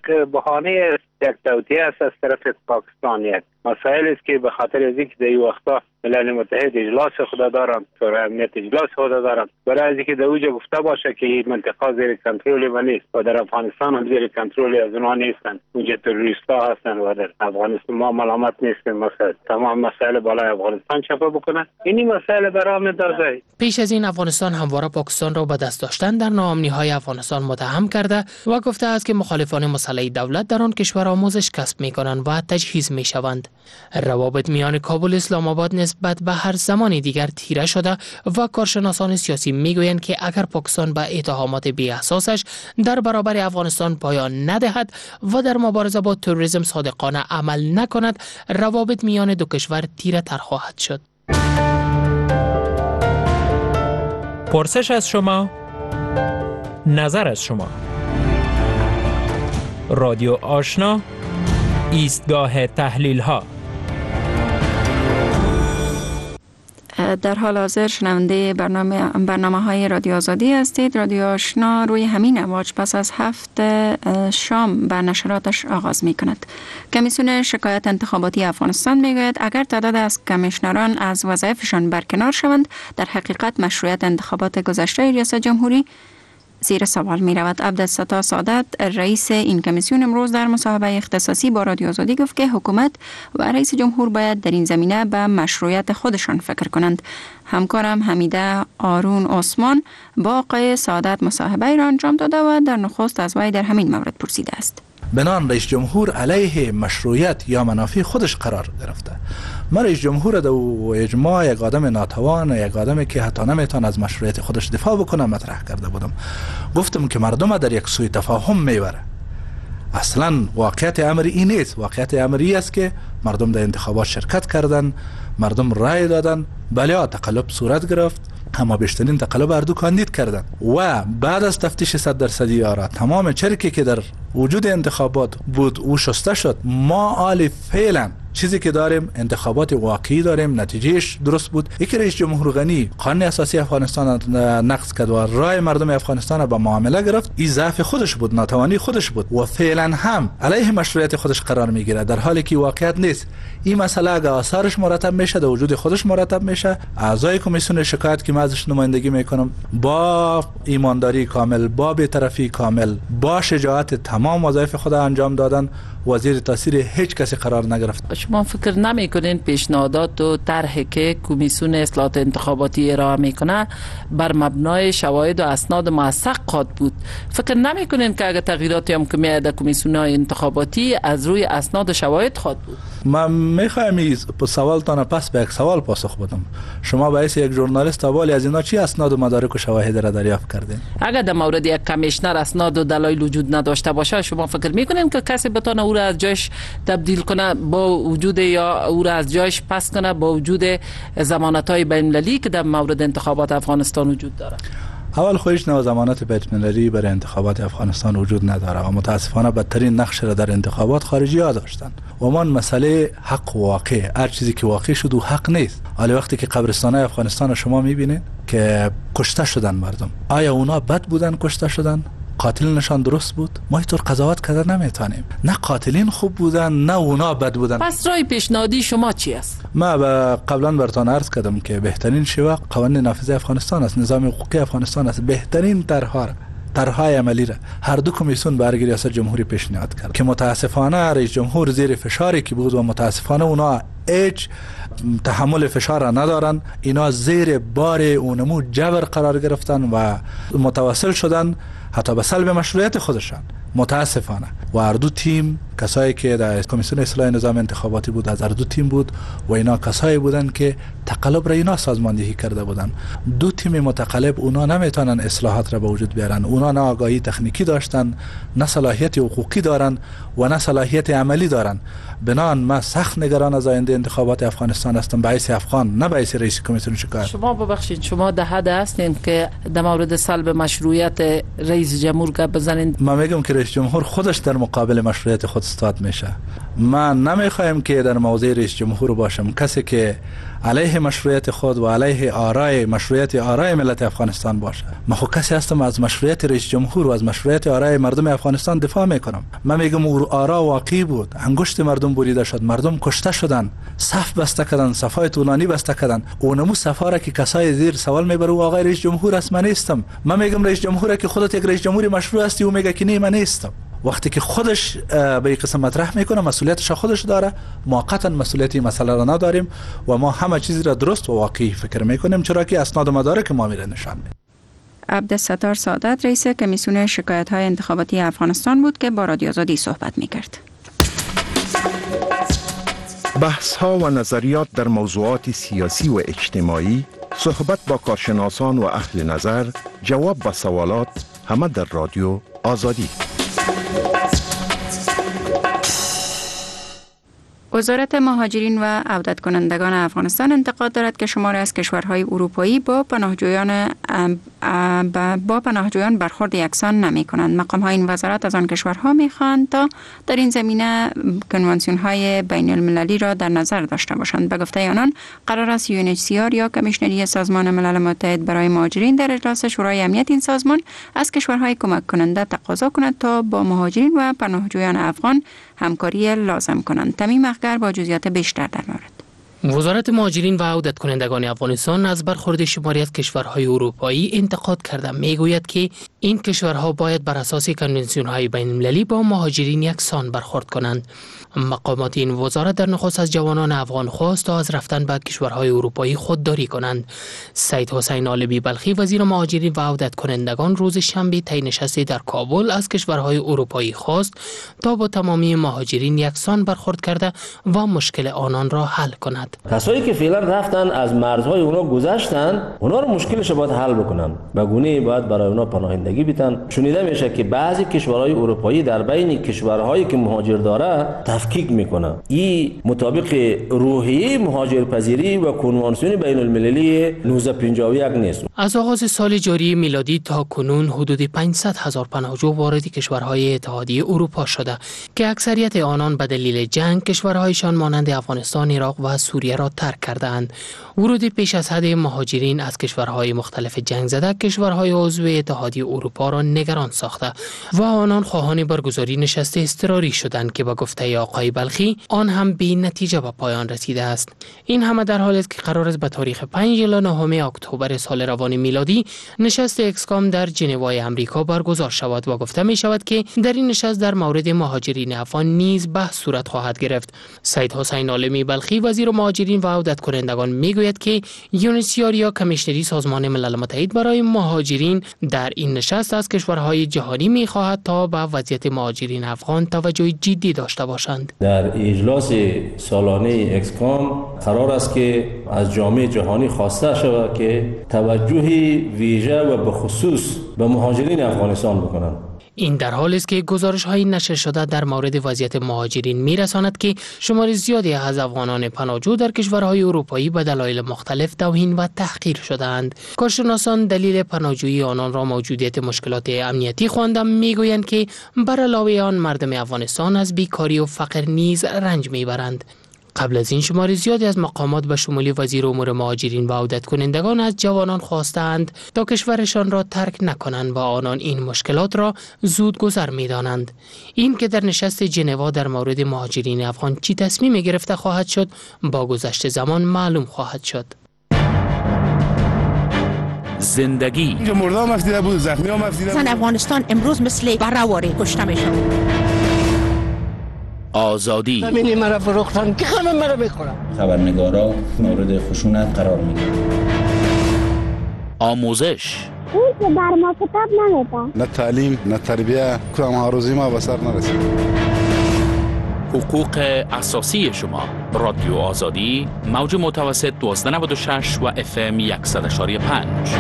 یک بهانه است، یک توطئه است از طرف پاکستان. یک مسائل است که به خاطر از اینکه در این وقتا ملل متحد اجلاس خدا دارند، شورای امنیت اجلاس خدا دارند، برای از اینکه در اوجه گفته باشه که این منطقه زیر کنترل ما نیست و در افغانستان هم زیر کنترل از اونها نیستند، اونجا تروریستا هستند و در افغانستان ما ملامت نیستیم، مثلا تمام مسائل بالای افغانستان چپه بکنن، این مسائل برای مندازه. پیش از این افغانستان همواره پاکستان را به دست داشتن در ناامنی‌های افغانستان متهم کرده و گفته است که مخالفان مسلح دولت در آن کشور آموزش کسب می‌کنند و تجهیز می‌شوند. روابط میان کابل اسلام آباد نسبت به هر زمان دیگر تیره شده و کارشناسان سیاسی میگویند که اگر پاکستان به اتهامات بی اساسش در برابر افغانستان پایان ندهد و در مبارزه با تروریسم صادقانه عمل نکند، روابط میان دو کشور تیره تر خواهد شد. پرسش از شما، نظر از شما. رادیو آشنا، ایستگاه تحلیل ها. در حال حاضر شنونده برنامه برنامه های رادیو آزادی هستید. رادیو آشنا روی همین امواج پس از هفت شام بر نشراتش آغاز می کند. کمیسیون شکایت انتخاباتی افغانستان می گوید اگر تعداد از کمیشنران از وظایفشان برکنار شوند، در حقیقت مشروعیت انتخابات گذشته ریاست جمهوری زیر سوال می رود. عبدالستار سعادت رئیس این کمیسیون امروز در مصاحبه اختصاصی با رادیو آزادی گفت که حکومت و رئیس جمهور باید در این زمینه به مشروعیت خودشان فکر کنند. همکارم حمیده آرون عثمان با آقای سعادت مصاحبه را انجام داده و در نخست از وی در همین مورد پرسیده است. بنان رئیس جمهور علیه مشروعیت یا منافع خودش قرار گرفته. من رئیس جمهور دو اجماع یک آدم ناتوان، یک آدمی که حتی نمیتونه از مشروعیت خودش دفاع بکنه مطرح کرده بودم. گفتم که مردم در یک سوی تفاهم میبره. اصلا واقعیت امری این نیست. واقعیت امری است که مردم در انتخابات شرکت کردن، مردم رای دادن، بله تقلب صورت گرفت، اما بیشترین تقلب اردو کاندید کردن و بعد از تفتیش صد درصدی آرا تمام چرکی که در وجود انتخابات بود او شسته شد. ما آل فعلا چیزی که داریم انتخابات واقعی داریم، نتیجهش درست بود. یکی رئیس جمهور غنی قانون اساسی افغانستان نقض کرد و رای مردم افغانستان با معامله گرفت. این ضعف خودش بود، ناتوانی خودش بود و فعلا هم علیه مشروعیت خودش قرار میگیره، در حالی که واقعیت نیست. این مسئله اگه آثارش مرتب میشه، در وجود خودش مرتب میشه، اعضای کمیسیون شکایت که من ازش نمایندگی میکنم با ایمانداری کامل، با بی‌طرفی کامل، با شجاعت تمام وظایف خود انجام دادن، وزیر تاثیر هیچ کسی قرار نگرفت. شما فکر نمیکنین پیشنهادات و طرحی که کمیسیون اصلاحات انتخاباتی ارائه میکنه بر مبنای شواهد و اسناد موثق خواهد بود؟ فکر نمیکنین که اگر تغییراتی هم که میاد کمیسیون انتخاباتی از روی اسناد و شواهد خواهد بود؟ من میخوایم این سوالتان پس به یک سوال پاسخ بدم. شما باعث یک ژورنالیست اولی از اینا چی اسناد و مدارک و شواهد را دریافت کردین؟ اگر در مورد یک کمیشنر اسناد و دلایل وجود نداشته باشه، شما فکر میکنین که کسی بتونه او را از جایش تبدیل کنه با وجود یا او را از جایش پس کنه با وجود ضمانت‌های بین‌المللی که در مورد انتخابات افغانستان وجود داره؟ اول خودش نو ضمانت بین‌المللی برای انتخابات افغانستان وجود نداره و متاسفانه بدترین نقش را در انتخابات خارجی ها داشتن. و من مسئله حق واقع، هر چیزی که واقع شد و حق نیست. حالا وقتی که قبرستان‌های افغانستان شما می‌بینید که کشته شدن مردم، آیا اونا بد بودن کشته شدن؟ قاتلینشان درست بود؟ ما اینطور قضاوت کردن نمیتونیم. نه قاتلین خوب بودن نه اونا بد بودن. پس رای پیشنهادی شما چی است؟ ما قبلا براتون عرض کردم که بهترین شیوه قوانین نافذه افغانستان است، نظام حقوقی افغانستان است. بهترین طرح‌ها طرح‌های عملی را هر دو کمیسیون برای ریاست جمهوری پیشنهاد کرد که متاسفانه رئیس جمهور زیر فشاری که بود و متاسفانه اونا هیچ تحمل فشار را ندارن، اینا زیر بار اونمو جبر قرار گرفتن و متوسل شدن حتی به سلب مشروعیت خودشان. متاسفانه و هر دو تیم کسایی که در کمیسیون اصلاح نظام انتخاباتی بود از هر دو تیم بود و اینا کسایی بودن که تقلب را اینا سازماندهی کرده بودن. دو تیم متقلب اونا نمیتونن اصلاحات را به وجود بیارن. اونا نه آگاهی تکنیکی داشتن، نه صلاحیت حقوقی دارن و نه صلاحیت عملی دارن. بنان ما سخت نگران از آینده انتخابات افغانستان هستم، باعث افغان نه باعث رئیس کمیسیون شکایت. شما ببخشید شما ده حد هستین که در مورد سلب مشروعیت رئیس جمهور گپ بزنین؟ ما میگم که رئیس جمهور خودش در مقابل مشروعیت خود استاد میشه. من نمیخوایم که در موضع رئیس جمهور باشم کسی که علیه مشروعیت خود و علیه آرای مشروعیت آرای ملت افغانستان باشه. من خود کسی هستم از مشروعیت رئیس جمهور و از مشروعیت آرای مردم افغانستان دفاع میکنم. من میگم او آرا واقعی بود، انگشت مردم بریده شد، مردم کشته شدن، صف بسته کردن، صفای طولانی بسته کردن. اونمو صفا را که کسای زیر سوال میبره و آقای رئیس جمهور است، من نیستم. من میگم رئیس جمهور که خودت یک رئیس جمهوری مشروع هستی، او میگه که نه من نیستم. وقتی که خودش به این قسم مطرح میکنه مسئولیتش خودش داره، موقتا مسئولیت این مسئله را نداریم و ما همه چیز را درست و واقعی فکر میکنیم، چرا که اسناد و مدارک ما میره نشان میده. عبدالستار سعادت رئیس کمیسیون شکایت‌های انتخاباتی افغانستان بود که با رادیو آزادی صحبت میکرد. بحث ها و نظریات در موضوعات سیاسی و اجتماعی، صحبت با کارشناسان و اهل نظر، جواب به سوالات، همه در رادیو آزادی. وزارت مهاجرین و عودت کنندگان افغانستان انتقاد دارد که شماری از کشورهای اروپایی با پناهجویان با پناهجویان برخورد یکسان نمی کنند. مقام های این وزارت از آن کشورها می خواهند تا در این زمینه کنوانسیون های بین المللی را در نظر داشته باشند. به گفته آنان قرار است یو ان اچ سی آر یا کمیشنری سازمان ملل متحد برای مهاجرین در اجلاس شورای امنیت این سازمان از کشورهای کمک کننده تقاضا کند تا با مهاجرین و پناهجویان افغان همکاری لازم کنند. تمیم اخگر با جزئیات بیشتر در مورد. وزارت مهاجرین و عودت کنندگان افغانستان از برخورد شماری از کشورهای اروپایی انتقاد کرده. میگوید که این کشورها باید بر اساس کنوانسیون‌های بین‌المللی با مهاجرین یکسان برخورد کنند. مقامات این وزارت در نخست از جوانان افغان خواست تا از رفتن به کشورهای اروپایی خودداری کنند. سید حسین عالمی بلخی وزیر مهاجرین و عودت کنندگان روز شنبه طی نشستی در کابل از کشورهای اروپایی خواست تا با تمامی مهاجرین یکسان برخورد کرده و مشکل آنان را حل کند. کسایی که فعلا رفتن از مرزهای اونا گذشتن، اونا رو مشکلش باید حل بکنن. به گونه‌ای باید برای اونا پناهندگی بدن. شنیده میشه که بعضی کشورهای اروپایی در بین کشورهایی که مهاجر داره تفکیک میکنه. این مطابق روحیه مهاجرپذیری و کنوانسیون بین المللی نوزده پنجاه و یک نیست. از آغاز سال جاری میلادی تا کنون حدود پانصد هزار پناهجو وارد کشورهای اتحادیه اروپا شده که اکثریت آنان به دلیل جنگ کشورهایشان مانند افغانستان، عراق و سوریه را ترک کردند. ورود پیش از حد مهاجرین از کشورهای مختلف جنگ زده کشورهای عضو اتحادیه اروپا را نگران ساخته و آنان خواهان برگزاری نشست اضطراری شدند که با گفته آقای بلخی آن هم بی نتیجه به پایان رسیده است. این همه در حالی است که قرار است به تاریخ پنج الی نه اکتبر سال روان میلادی نشست اکسکام در ژنوای آمریکا برگزار شود و گفته می شود که در این نشست در مورد مهاجرین افغان نیز بحث صورت خواهد گرفت. سید حسین عالمی بلخی وزیر مهاجرین و عودت کنندگان میگوید که یو ان اچ سی آر یا کمیشنری سازمان ملل متحد برای مهاجرین در این نشست از کشورهای جهانی میخواهد تا به وضعیت مهاجرین افغان توجه جدی داشته باشند. در اجلاس سالانه اکسکام قرار است که از جامعه جهانی خواسته شود که توجه ویژه و به خصوص به مهاجرین افغانستان بکنند. این در حالی است که گزارش‌های نشر شده در مورد وضعیت مهاجرین می‌رساند که شمار زیادی از افغانان پناهجو در کشورهای اروپایی به دلایل مختلف توهین و تحقیر شده‌اند. کارشناسان دلیل پناهجویی آنان را موجودیت مشکلات امنیتی خواندند. می‌گویند که بر علاوه آن مردم افغانستان از بیکاری و فقر نیز رنج می‌برند. قبل از این شمار زیادی از مقامات به شمول وزیر امور مهاجرین و عودت کنندگان از جوانان خواستند تا کشورشان را ترک نکنند و آنان این مشکلات را زود گذر می‌دانند. این که در نشست ژنوا در مورد مهاجرین افغان چی تصمیم گرفته خواهد شد با گذشت زمان معلوم خواهد شد. زندگی اینجا مردم مفدیده بود، زخمی هم مفدیده بود. افغانستان امروز مثل برآوری کشته میشه. آزادی همینی مرا فروختن که همه مرا میخورن. خبرنگارا مورد خشونت قرار میگیرن. آموزش اون که بر ما کتاب نمیده. نه تعلیم نه تربیه، کدام آرزوی ما به سر نرسید. حقوق اساسی شما. رادیو آزادی موج متوسط دوازده نود و شش و اف ام صد و یک و پنج.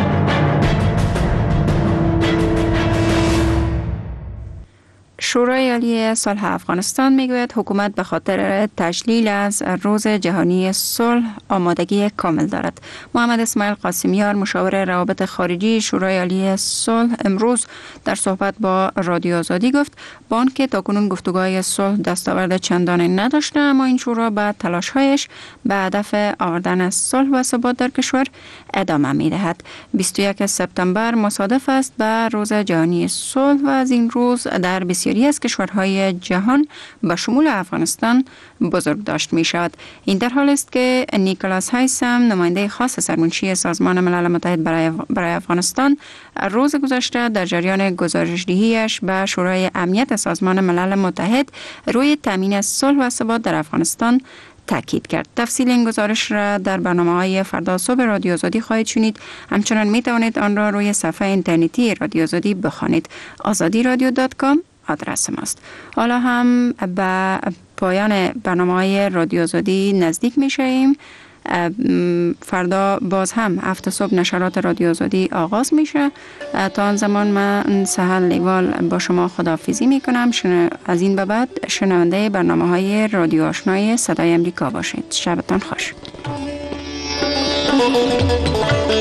شورای عالی صلح افغانستان میگوید حکومت به خاطر تجلیل از روز جهانی صلح آمادگی کامل دارد. محمد اسماعیل قاسمیار مشاور روابط خارجی شورای عالی صلح امروز در صحبت با رادیو آزادی گفت با آنکه تاکنون گفتگوهای صلح دستاورد چندانی نداشته، اما این شورا به تلاش‌هایش به هدف آوردن صلح و ثبات در کشور ادامه می‌دهد. بیست و یکم سپتامبر مصادف است به روز جهانی صلح و از این روز در بسیاری از کشورهای جهان به شمول افغانستان بزرگ داشت می شود. این در حال است که نیکلاس هایسم نماینده خاص سرمنشی سازمان ملل متحد برای, برای افغانستان روز گذشته در جریان گزارش‌دهی‌اش به شورای امنیت سازمان ملل متحد روی تامین صلح و ثبات در افغانستان تاکید کرد. تفصیل این گزارش را در برنامه‌های فردا صبح رادیو آزادی خواهید شنید. همچنان می توانید آن را روی صفحه اینترنتی رادیو آزادی بخوانید. آزادی رادیو دات کام آدرس ماست. حالا هم به پایان برنامه‌های رادیو آزادی نزدیک می‌شویم. فردا باز هم هفت صبح نشرات رادیو آزادی آغاز میشه. تا آن زمان من سهل لیوال با شما خداحافظی میکنم. از این به بعد شنونده برنامه‌های رادیو آشنای صدای امریکا باشید. شبتان خوش.